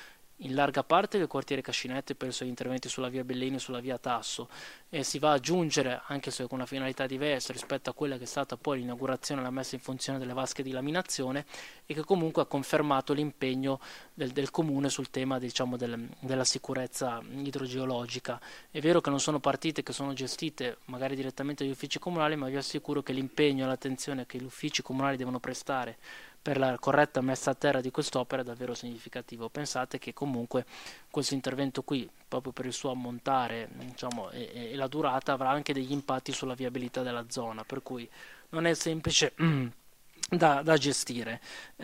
in larga parte del quartiere Cascinette, penso agli interventi sulla via Bellini e sulla via Tasso, e si va ad aggiungere, anche se con una finalità diversa rispetto a quella che è stata poi l'inaugurazione e la messa in funzione delle vasche di laminazione, e che comunque ha confermato l'impegno del, del comune sul tema, diciamo, del, della sicurezza idrogeologica. È vero che non sono partite che sono gestite magari direttamente dagli uffici comunali, ma vi assicuro che l'impegno e l'attenzione che gli uffici comunali devono prestare per la corretta messa a terra di quest'opera è davvero significativo. Pensate che comunque questo intervento qui, proprio per il suo ammontare, diciamo, e, e la durata, avrà anche degli impatti sulla viabilità della zona, per cui non è semplice da, da gestire.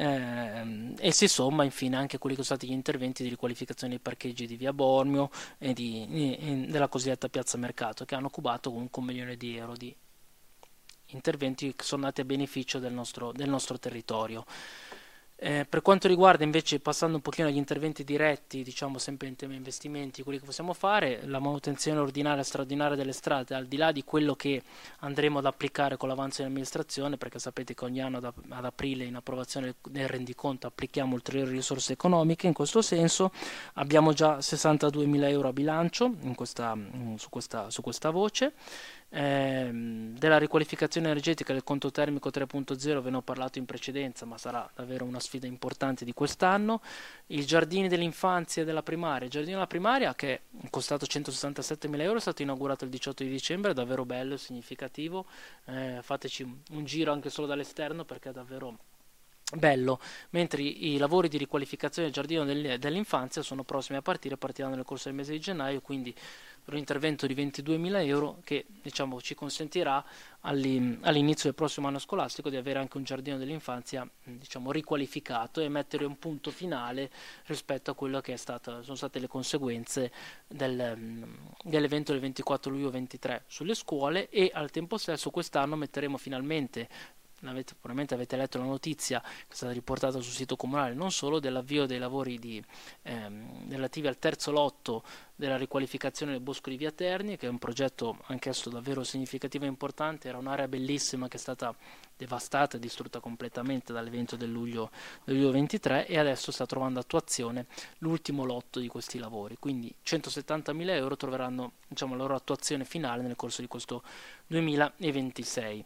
Eh, e si somma infine anche quelli che sono stati gli interventi di riqualificazione dei parcheggi di via Bormio e di, di, della cosiddetta piazza Mercato, che hanno cubato comunque un milione di euro di interventi che sono andati a beneficio del nostro, del nostro territorio. Eh, per quanto riguarda invece, passando un pochino agli interventi diretti, diciamo sempre in tema investimenti, quelli che possiamo fare, la manutenzione ordinaria e straordinaria delle strade, al di là di quello che andremo ad applicare con l'avanzo in amministrazione, perché sapete che ogni anno ad, ad aprile in approvazione del rendiconto applichiamo ulteriori risorse economiche. In questo senso abbiamo già sessantaduemila euro a bilancio in questa, su, questa, su questa voce. Eh, della riqualificazione energetica del conto termico tre punto zero ve ne ho parlato in precedenza, ma sarà davvero una sfida importante di quest'anno. I giardini dell'infanzia e della primaria, il giardino della primaria, che è costato centosessantasettemila euro, è stato inaugurato il diciotto di dicembre, è davvero bello e significativo. Eh, fateci un, un giro anche solo dall'esterno, perché è davvero bello, mentre i, i lavori di riqualificazione del giardino del, dell'infanzia sono prossimi a partire, partiranno nel corso del mese di gennaio, quindi un intervento di ventiduemila euro che, diciamo, ci consentirà all'inizio del prossimo anno scolastico di avere anche un giardino dell'infanzia, diciamo, riqualificato, e mettere un punto finale rispetto a quello che è stata, sono state le conseguenze del, dell'evento del ventiquattro luglio ventitré sulle scuole. E al tempo stesso quest'anno metteremo finalmente, Avete, probabilmente avete letto la notizia che è stata riportata sul sito comunale, non solo, dell'avvio dei lavori di, ehm, relativi al terzo lotto della riqualificazione del Bosco di Via Terni, che è un progetto anch'esso davvero significativo e importante. Era un'area bellissima che è stata devastata e distrutta completamente dall'evento del luglio, del luglio ventitré, e adesso sta trovando attuazione l'ultimo lotto di questi lavori, quindi centosettantamila euro troveranno, diciamo, la loro attuazione finale nel corso di questo duemilaventisei.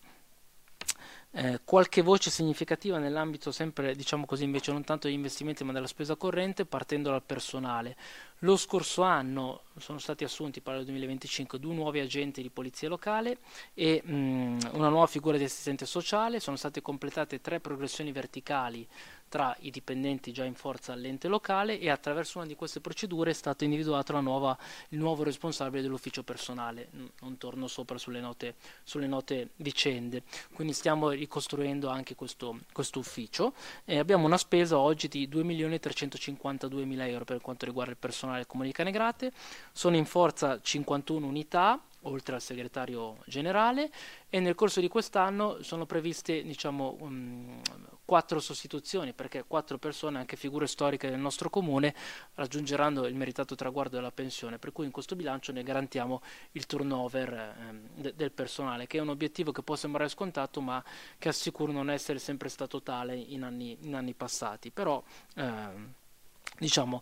Eh, qualche voce significativa nell'ambito sempre, diciamo così, invece non tanto degli investimenti ma della spesa corrente, partendo dal personale. Lo scorso anno sono stati assunti, parlo del duemilaventicinque, due nuovi agenti di polizia locale e mh, una nuova figura di assistente sociale. Sono state completate tre progressioni verticali tra i dipendenti già in forza all'ente locale, e attraverso una di queste procedure è stato individuato la nuova, il nuovo responsabile dell'ufficio personale. Non torno sopra sulle note, sulle note vicende, quindi stiamo ricostruendo anche questo, questo ufficio, e abbiamo una spesa oggi di due milioni trecentocinquantaduemila euro per quanto riguarda il personale del Comune di Canegrate. Sono in forza cinquantuno unità, oltre al segretario generale, e nel corso di quest'anno sono previste, diciamo, um, quattro sostituzioni, perché quattro persone, anche figure storiche del nostro comune, raggiungeranno il meritato traguardo della pensione, per cui in questo bilancio ne garantiamo il turnover ehm, de- del personale, che è un obiettivo che può sembrare scontato, ma che assicuro non essere sempre stato tale in anni, in anni passati. Però ehm, diciamo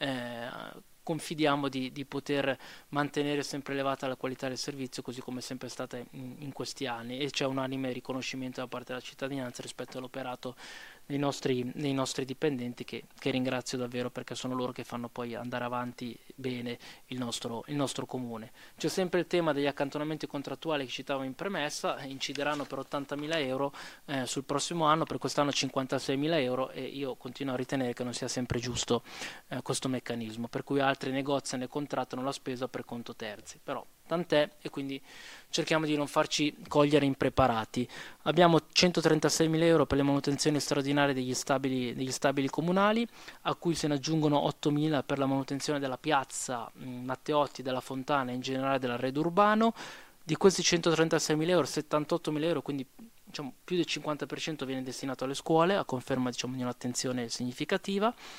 eh, confidiamo di, di poter mantenere sempre elevata la qualità del servizio, così come è sempre stata in, in questi anni, e c'è un unanime riconoscimento da parte della cittadinanza rispetto all'operato dei nostri, dei nostri dipendenti, che, che ringrazio davvero, perché sono loro che fanno poi andare avanti bene il nostro, il nostro comune. C'è sempre il tema degli accantonamenti contrattuali che citavo in premessa, incideranno per ottantamila euro eh, sul prossimo anno, per quest'anno cinquantaseimila euro, e io continuo a ritenere che non sia sempre giusto eh, questo meccanismo, per cui altri negozi ne contrattano la spesa per conto terzi, però tant'è, e quindi cerchiamo di non farci cogliere impreparati. Abbiamo centotrentaseimila euro per le manutenzioni straordinarie degli stabili, degli stabili comunali, a cui se ne aggiungono ottomila per la manutenzione della piazza mh, Matteotti, della Fontana e in generale dell'arredo urbano. Di questi centotrentaseimila euro, settantottomila euro, quindi diciamo più del cinquanta per cento, viene destinato alle scuole, a conferma, diciamo, di un'attenzione significativa.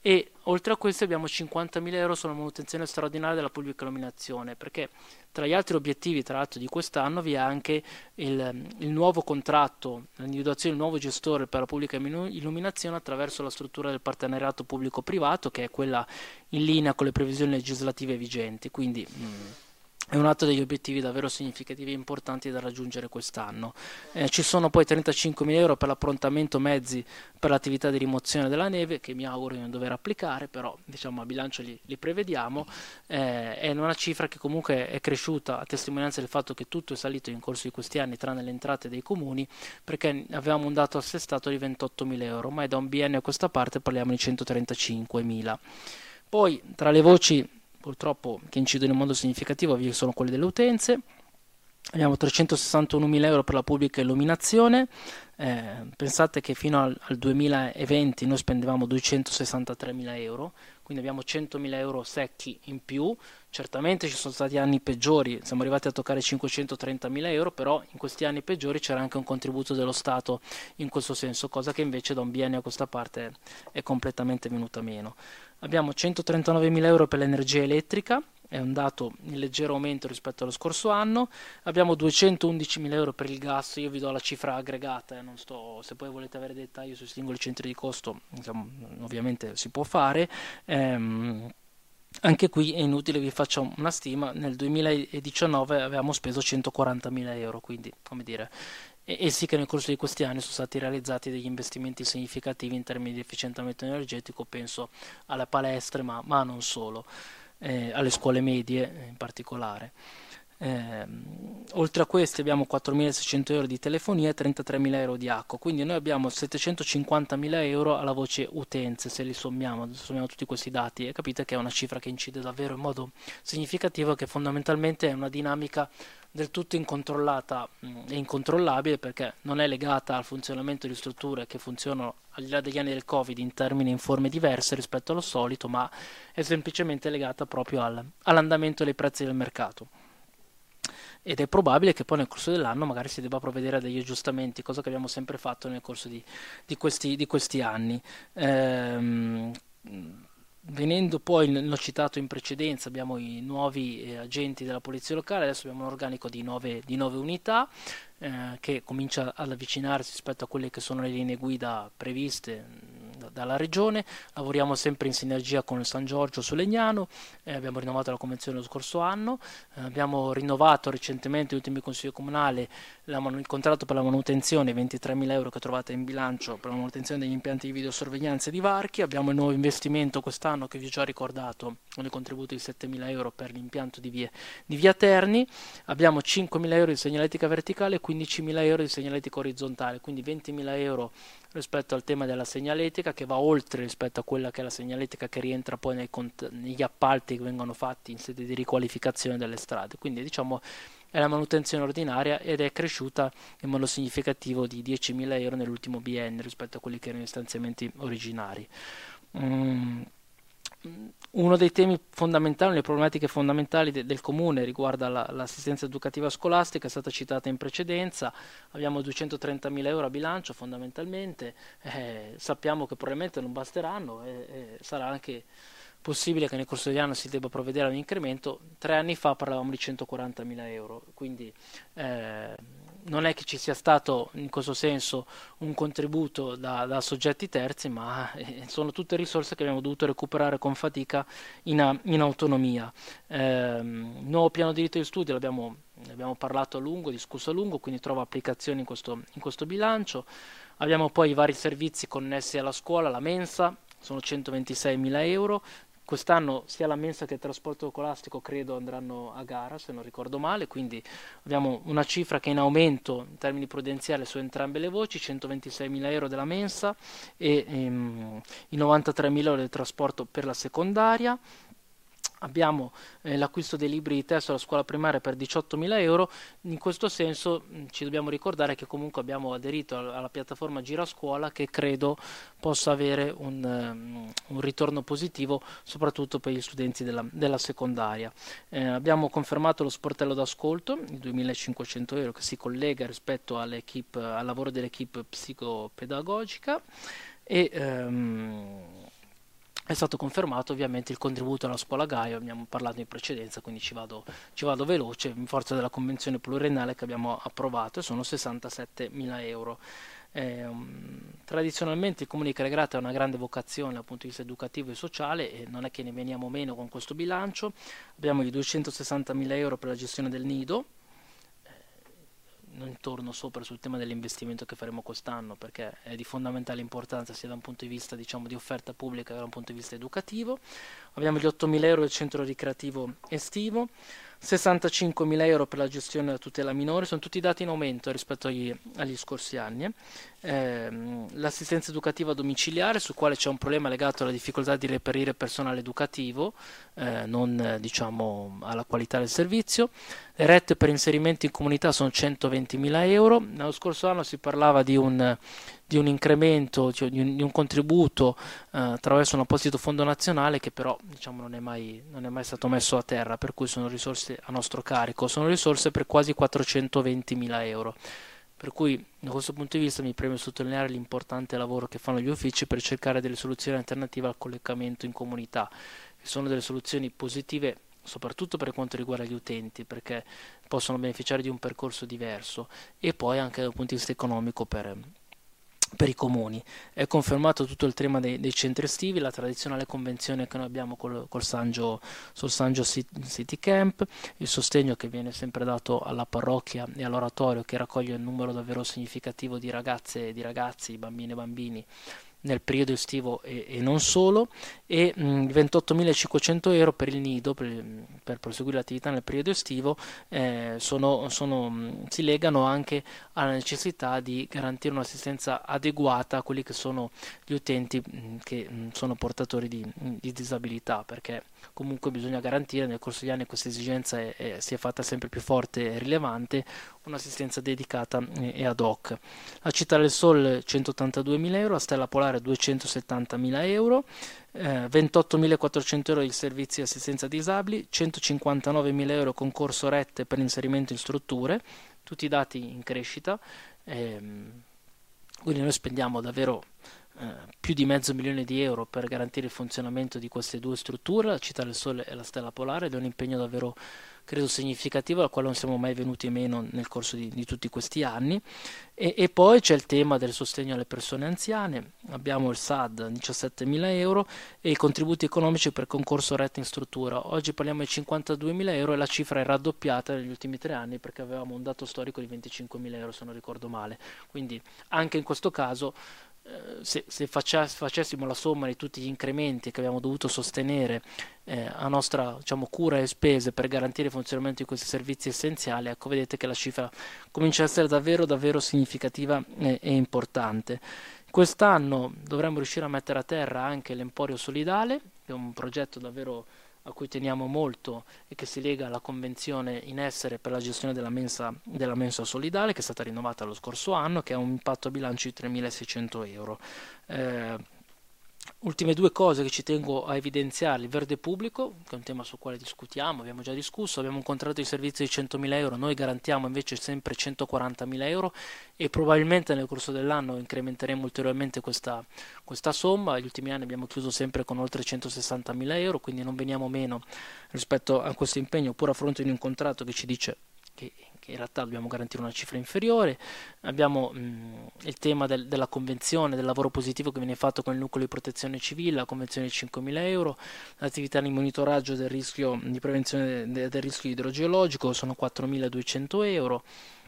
e oltre a questo abbiamo cinquantamila euro sulla manutenzione straordinaria della pubblica illuminazione, perché tra gli altri obiettivi tra l'altro di quest'anno vi è anche il, il nuovo contratto, l'individuazione del nuovo gestore per la pubblica illuminazione attraverso la struttura del partenariato pubblico-privato, che è quella in linea con le previsioni legislative vigenti, quindi mh, è un altro degli obiettivi davvero significativi e importanti da raggiungere quest'anno. Eh, ci sono poi trentacinquemila euro per l'approntamento mezzi per l'attività di rimozione della neve, che mi auguro di non dover applicare, però diciamo a bilancio li, li prevediamo. Eh, è una cifra che comunque è cresciuta a testimonianza del fatto che tutto è salito in corso di questi anni, tranne le entrate dei comuni, perché avevamo un dato assestato di ventottomila euro, ma è da un biennio a questa parte parliamo di centotrentacinquemila. Poi tra le voci purtroppo che incidono in modo significativo vi sono quelle delle utenze. Abbiamo trecentosessantunomila euro per la pubblica illuminazione. Eh, pensate che fino al, al duemilaventi noi spendevamo duecentosessantatremila euro, quindi abbiamo centomila euro secchi in più. Certamente ci sono stati anni peggiori, siamo arrivati a toccare cinquecentotrentamila euro, però in questi anni peggiori c'era anche un contributo dello Stato in questo senso, cosa che invece da un biennio a questa parte è completamente venuta meno. Abbiamo centotrentanovemila euro per l'energia elettrica, è un dato in leggero aumento rispetto allo scorso anno. Abbiamo duecentoundicimila euro per il gas, io vi do la cifra aggregata, eh, non sto, se poi volete avere dettagli sui singoli centri di costo, insomma, ovviamente si può fare. Ehm, anche qui è inutile vi faccio una stima, nel duemiladiciannove avevamo speso centoquarantamila euro, quindi come dire, e, e sì che nel corso di questi anni sono stati realizzati degli investimenti significativi in termini di efficientamento energetico, penso alle palestre, ma, ma non solo. Eh, alle scuole medie in particolare. Eh, oltre a questi abbiamo quattromilaseicento euro di telefonia e trentatremila euro di acqua, quindi noi abbiamo settecentocinquantamila euro alla voce utenze. Se li sommiamo, sommiamo tutti questi dati e capite che è una cifra che incide davvero in modo significativo, che fondamentalmente è una dinamica del tutto incontrollata e incontrollabile, perché non è legata al funzionamento di strutture che funzionano al di là degli anni del Covid in termini e in forme diverse rispetto allo solito, ma è semplicemente legata proprio al, all'andamento dei prezzi del mercato. Ed è probabile che poi nel corso dell'anno magari si debba provvedere a degli aggiustamenti, cosa che abbiamo sempre fatto nel corso di, di, questi, di questi anni. Ehm, Venendo poi, l'ho citato in precedenza, abbiamo i nuovi eh, agenti della polizia locale, adesso abbiamo un organico di nove, di nove unità eh, che comincia ad avvicinarsi rispetto a quelle che sono le linee guida previste mh, dalla regione. Lavoriamo sempre in sinergia con il San Giorgio su Legnano, eh, abbiamo rinnovato la convenzione lo scorso anno, eh, abbiamo rinnovato recentemente l'ultimo consiglio comunale la, il contratto per la manutenzione, ventitremila euro che trovate in bilancio per la manutenzione degli impianti di videosorveglianza di varchi. Abbiamo il nuovo investimento quest'anno che vi ho già ricordato con il contributo di settemila euro per l'impianto di via, di via Terni. Abbiamo cinquemila euro di segnaletica verticale e quindicimila euro di segnaletica orizzontale, quindi ventimila euro rispetto al tema della segnaletica, che va oltre rispetto a quella che è la segnaletica che rientra poi nei cont- negli appalti che vengono fatti in sede di riqualificazione delle strade. Quindi diciamo è la manutenzione ordinaria ed è cresciuta in modo significativo di diecimila euro nell'ultimo biennio rispetto a quelli che erano gli stanziamenti originari. Mm. Uno dei temi fondamentali, le problematiche fondamentali de- del comune riguarda la, l'assistenza educativa scolastica, è stata citata in precedenza. Abbiamo duecentotrentamila euro a bilancio fondamentalmente, eh, sappiamo che probabilmente non basteranno e, e sarà anche possibile che nel corso degli anni si debba provvedere a un incremento. Tre anni fa parlavamo di centoquarantamila euro, quindi eh, non è che ci sia stato in questo senso un contributo da, da soggetti terzi, ma eh, sono tutte risorse che abbiamo dovuto recuperare con fatica in, in autonomia. Eh, nuovo piano di diritto di studio l'abbiamo, ne abbiamo parlato a lungo, discusso a lungo, quindi trova applicazione in questo, in questo bilancio. Abbiamo poi i vari servizi connessi alla scuola, la mensa, sono centoventiseimila euro. Quest'anno sia la mensa che il trasporto scolastico credo andranno a gara, se non ricordo male, quindi abbiamo una cifra che è in aumento in termini prudenziali su entrambe le voci, centoventiseimila euro della mensa e ehm, i novantatremila euro del trasporto per la secondaria. Abbiamo eh, l'acquisto dei libri di testo alla scuola primaria per diciottomila euro. In questo senso mh, ci dobbiamo ricordare che comunque abbiamo aderito alla, alla piattaforma Girascuola, che credo possa avere un, um, un ritorno positivo soprattutto per gli studenti della, della secondaria. Eh, abbiamo confermato lo sportello d'ascolto, i duemilacinquecento euro, che si collega rispetto all'equipe, al lavoro dell'equipe psicopedagogica e um, è stato confermato ovviamente il contributo alla scuola Gaio, abbiamo parlato in precedenza, quindi ci vado, ci vado veloce, in forza della convenzione pluriennale che abbiamo approvato, e sono sessantasettemila euro. Eh, um, tradizionalmente il Comune di Caragrata ha una grande vocazione dal punto di vista educativo e sociale, e non è che ne veniamo meno con questo bilancio. Abbiamo i duecentosessantamila euro per la gestione del nido. Non torno sopra sul tema dell'investimento che faremo quest'anno, perché è di fondamentale importanza sia da un punto di vista, diciamo, di offerta pubblica che da un punto di vista educativo. Abbiamo gli ottomila euro del centro ricreativo estivo, sessantacinquemila euro per la gestione della tutela minore, sono tutti dati in aumento rispetto agli, agli scorsi anni. Eh, l'assistenza educativa domiciliare, sul quale c'è un problema legato alla difficoltà di reperire personale educativo, eh, non eh, diciamo alla qualità del servizio. Le rette per inserimento in comunità sono centoventimila euro. L'anno scorso anno si parlava di un, di un incremento, cioè di, un, di un contributo eh, attraverso un apposito fondo nazionale che però diciamo, non, è mai, non è mai stato messo a terra, per cui sono risorse a nostro carico, sono risorse per quasi quattrocentoventimila euro. Per cui da questo punto di vista mi preme sottolineare l'importante lavoro che fanno gli uffici per cercare delle soluzioni alternative al collocamento in comunità, che sono delle soluzioni positive soprattutto per quanto riguarda gli utenti, perché possono beneficiare di un percorso diverso, e poi anche dal punto di vista economico per, per i comuni. È confermato tutto il tema dei, dei centri estivi, la tradizionale convenzione che noi abbiamo col, col Sangio, sul Sangio City Camp, il sostegno che viene sempre dato alla parrocchia e all'oratorio, che raccoglie un numero davvero significativo di ragazze e di ragazzi, bambine e bambini nel periodo estivo e, e non solo, e mh, ventottomilacinquecento euro per il nido per, per proseguire l'attività nel periodo estivo, eh, sono, sono, mh, si legano anche alla necessità di garantire un'assistenza adeguata a quelli che sono gli utenti mh, che mh, sono portatori di, di disabilità, perché comunque bisogna garantire, nel corso degli anni questa esigenza è, è, si è fatta sempre più forte e rilevante, un'assistenza dedicata e, e ad hoc. La Città del Sol centottantaduemila euro, la Stella Polare duecentosettantamila euro, eh, ventottomilaquattrocento euro di servizi di assistenza disabili, centocinquantanovemila euro concorso rette per inserimento in strutture, tutti dati in crescita, ehm, quindi noi spendiamo davvero eh, più di mezzo milione di euro per garantire il funzionamento di queste due strutture, la Città del Sole e la Stella Polare, ed è un impegno davvero credo significativo, al quale non siamo mai venuti meno nel corso di, di tutti questi anni. E, e poi c'è il tema del sostegno alle persone anziane, abbiamo il S A D diciassettemila euro e i contributi economici per concorso retta in struttura. Oggi parliamo di cinquantaduemila euro e la cifra è raddoppiata negli ultimi tre anni, perché avevamo un dato storico di venticinquemila euro, se non ricordo male. Quindi anche in questo caso Se, se facessimo la somma di tutti gli incrementi che abbiamo dovuto sostenere eh, a nostra, diciamo, cura e spese per garantire il funzionamento di questi servizi essenziali, ecco, vedete che la cifra comincia a essere davvero davvero significativa e, e importante. Quest'anno dovremmo riuscire a mettere a terra anche l'Emporio Solidale, che è un progetto davvero a cui teniamo molto e che si lega alla convenzione in essere per la gestione della mensa, della mensa solidale, che è stata rinnovata lo scorso anno, che ha un impatto a bilancio di tremilaseicento euro. Eh, ultime due cose che ci tengo a evidenziare: il verde pubblico, che è un tema sul quale discutiamo, abbiamo già discusso, abbiamo un contratto di servizio di centomila euro, noi garantiamo invece sempre centoquarantamila euro e probabilmente nel corso dell'anno incrementeremo ulteriormente questa, questa somma. Gli ultimi anni abbiamo chiuso sempre con oltre centosessantamila euro, quindi non veniamo meno rispetto a questo impegno, pur a fronte di un contratto che ci dice che, che in realtà dobbiamo garantire una cifra inferiore. Abbiamo mh, il tema del, della convenzione, del lavoro positivo che viene fatto con il nucleo di protezione civile, la convenzione di cinquemila euro, l'attività di monitoraggio del rischio di prevenzione de, del rischio idrogeologico sono quattromiladuecento euro.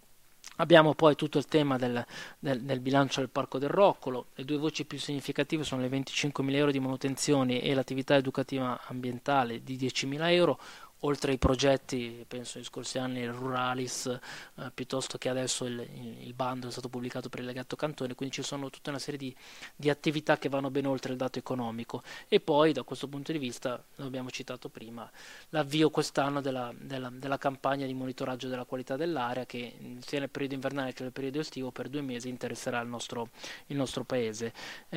Abbiamo poi tutto il tema del, del, del bilancio del Parco del Roccolo. Le due voci più significative sono le venticinquemila euro di manutenzione e l'attività educativa ambientale di diecimila euro, oltre ai progetti, penso negli scorsi anni, il Ruralis, eh, piuttosto che adesso il, il, il bando è stato pubblicato per il Legato Cantone, quindi ci sono tutta una serie di, di attività che vanno ben oltre il dato economico. E poi da questo punto di vista, l'abbiamo citato prima, l'avvio quest'anno della, della, della campagna di monitoraggio della qualità dell'aria, che sia nel periodo invernale che nel periodo estivo per due mesi interesserà il nostro, il nostro paese.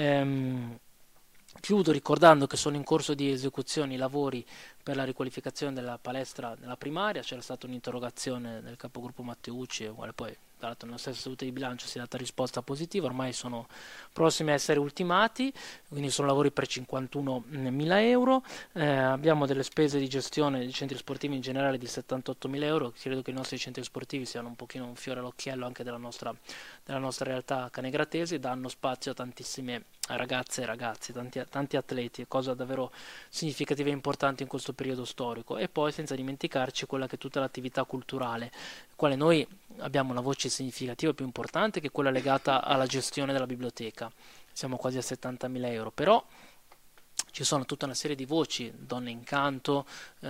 Ehm, Chiudo ricordando che sono in corso di esecuzione i lavori per la riqualificazione della palestra della primaria. C'era stata un'interrogazione del capogruppo Matteucci, uguale poi tra l'altro nella stessa seduta di bilancio si è data risposta positiva, ormai sono prossimi a essere ultimati, quindi sono lavori per cinquantunomila euro, eh, abbiamo delle spese di gestione dei centri sportivi in generale di settantottomila euro, credo che i nostri centri sportivi siano un pochino un fiore all'occhiello anche della nostra, della nostra realtà canegratese, danno spazio a tantissime ragazze e ragazzi, tanti, tanti atleti, cosa davvero significativa e importante in questo periodo storico. E poi senza dimenticarci quella che è tutta l'attività culturale, quale noi abbiamo una voce significativa più importante che quella legata alla gestione della biblioteca, siamo quasi a settantamila euro, però ci sono tutta una serie di voci, Donne in Canto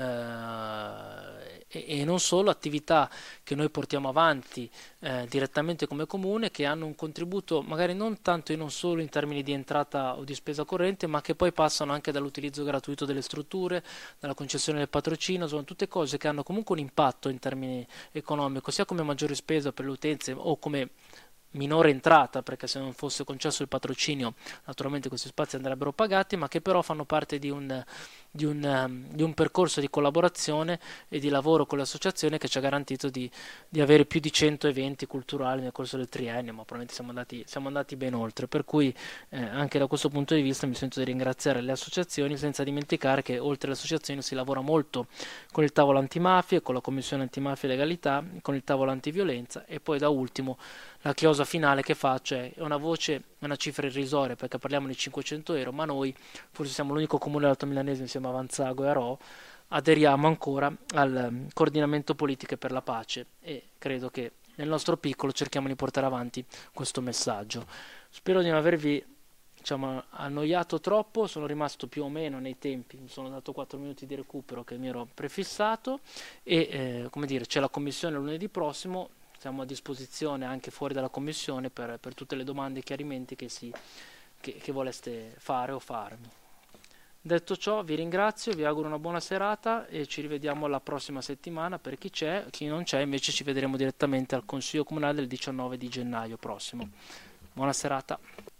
eh, e, e non solo, attività che noi portiamo avanti eh, direttamente come comune, che hanno un contributo magari non tanto e non solo in termini di entrata o di spesa corrente, ma che poi passano anche dall'utilizzo gratuito delle strutture, dalla concessione del patrocinio, sono tutte cose che hanno comunque un impatto in termini economico, sia come maggiore spesa per le utenze o come minore entrata, perché se non fosse concesso il patrocinio naturalmente questi spazi andrebbero pagati, ma che però fanno parte di un, di un, di un percorso di collaborazione e di lavoro con le associazioni che ci ha garantito di, di avere più di cento eventi culturali nel corso del triennio, ma probabilmente siamo andati, siamo andati ben oltre, per cui eh, anche da questo punto di vista mi sento di ringraziare le associazioni, senza dimenticare che oltre alle associazioni si lavora molto con il tavolo antimafia, con la commissione antimafia e legalità, con il tavolo antiviolenza e poi da ultimo la chiosa finale che faccio è una voce, una cifra irrisoria, perché parliamo di cinquecento euro, ma noi forse siamo l'unico comune dell'Alto Milanese insieme a Vanzago e a Ro, aderiamo ancora al coordinamento politiche per la pace e credo che nel nostro piccolo cerchiamo di portare avanti questo messaggio. Spero di non avervi diciamo, annoiato troppo, sono rimasto più o meno nei tempi, mi sono dato quattro minuti di recupero che mi ero prefissato e eh, come dire, c'è la commissione lunedì prossimo. Siamo a disposizione anche fuori dalla commissione per, per tutte le domande e chiarimenti che, si, che, che voleste fare o farmi. Detto ciò vi ringrazio, vi auguro una buona serata e ci rivediamo la prossima settimana per chi c'è, chi non c'è invece ci vedremo direttamente al Consiglio Comunale del diciannove di gennaio prossimo. Buona serata.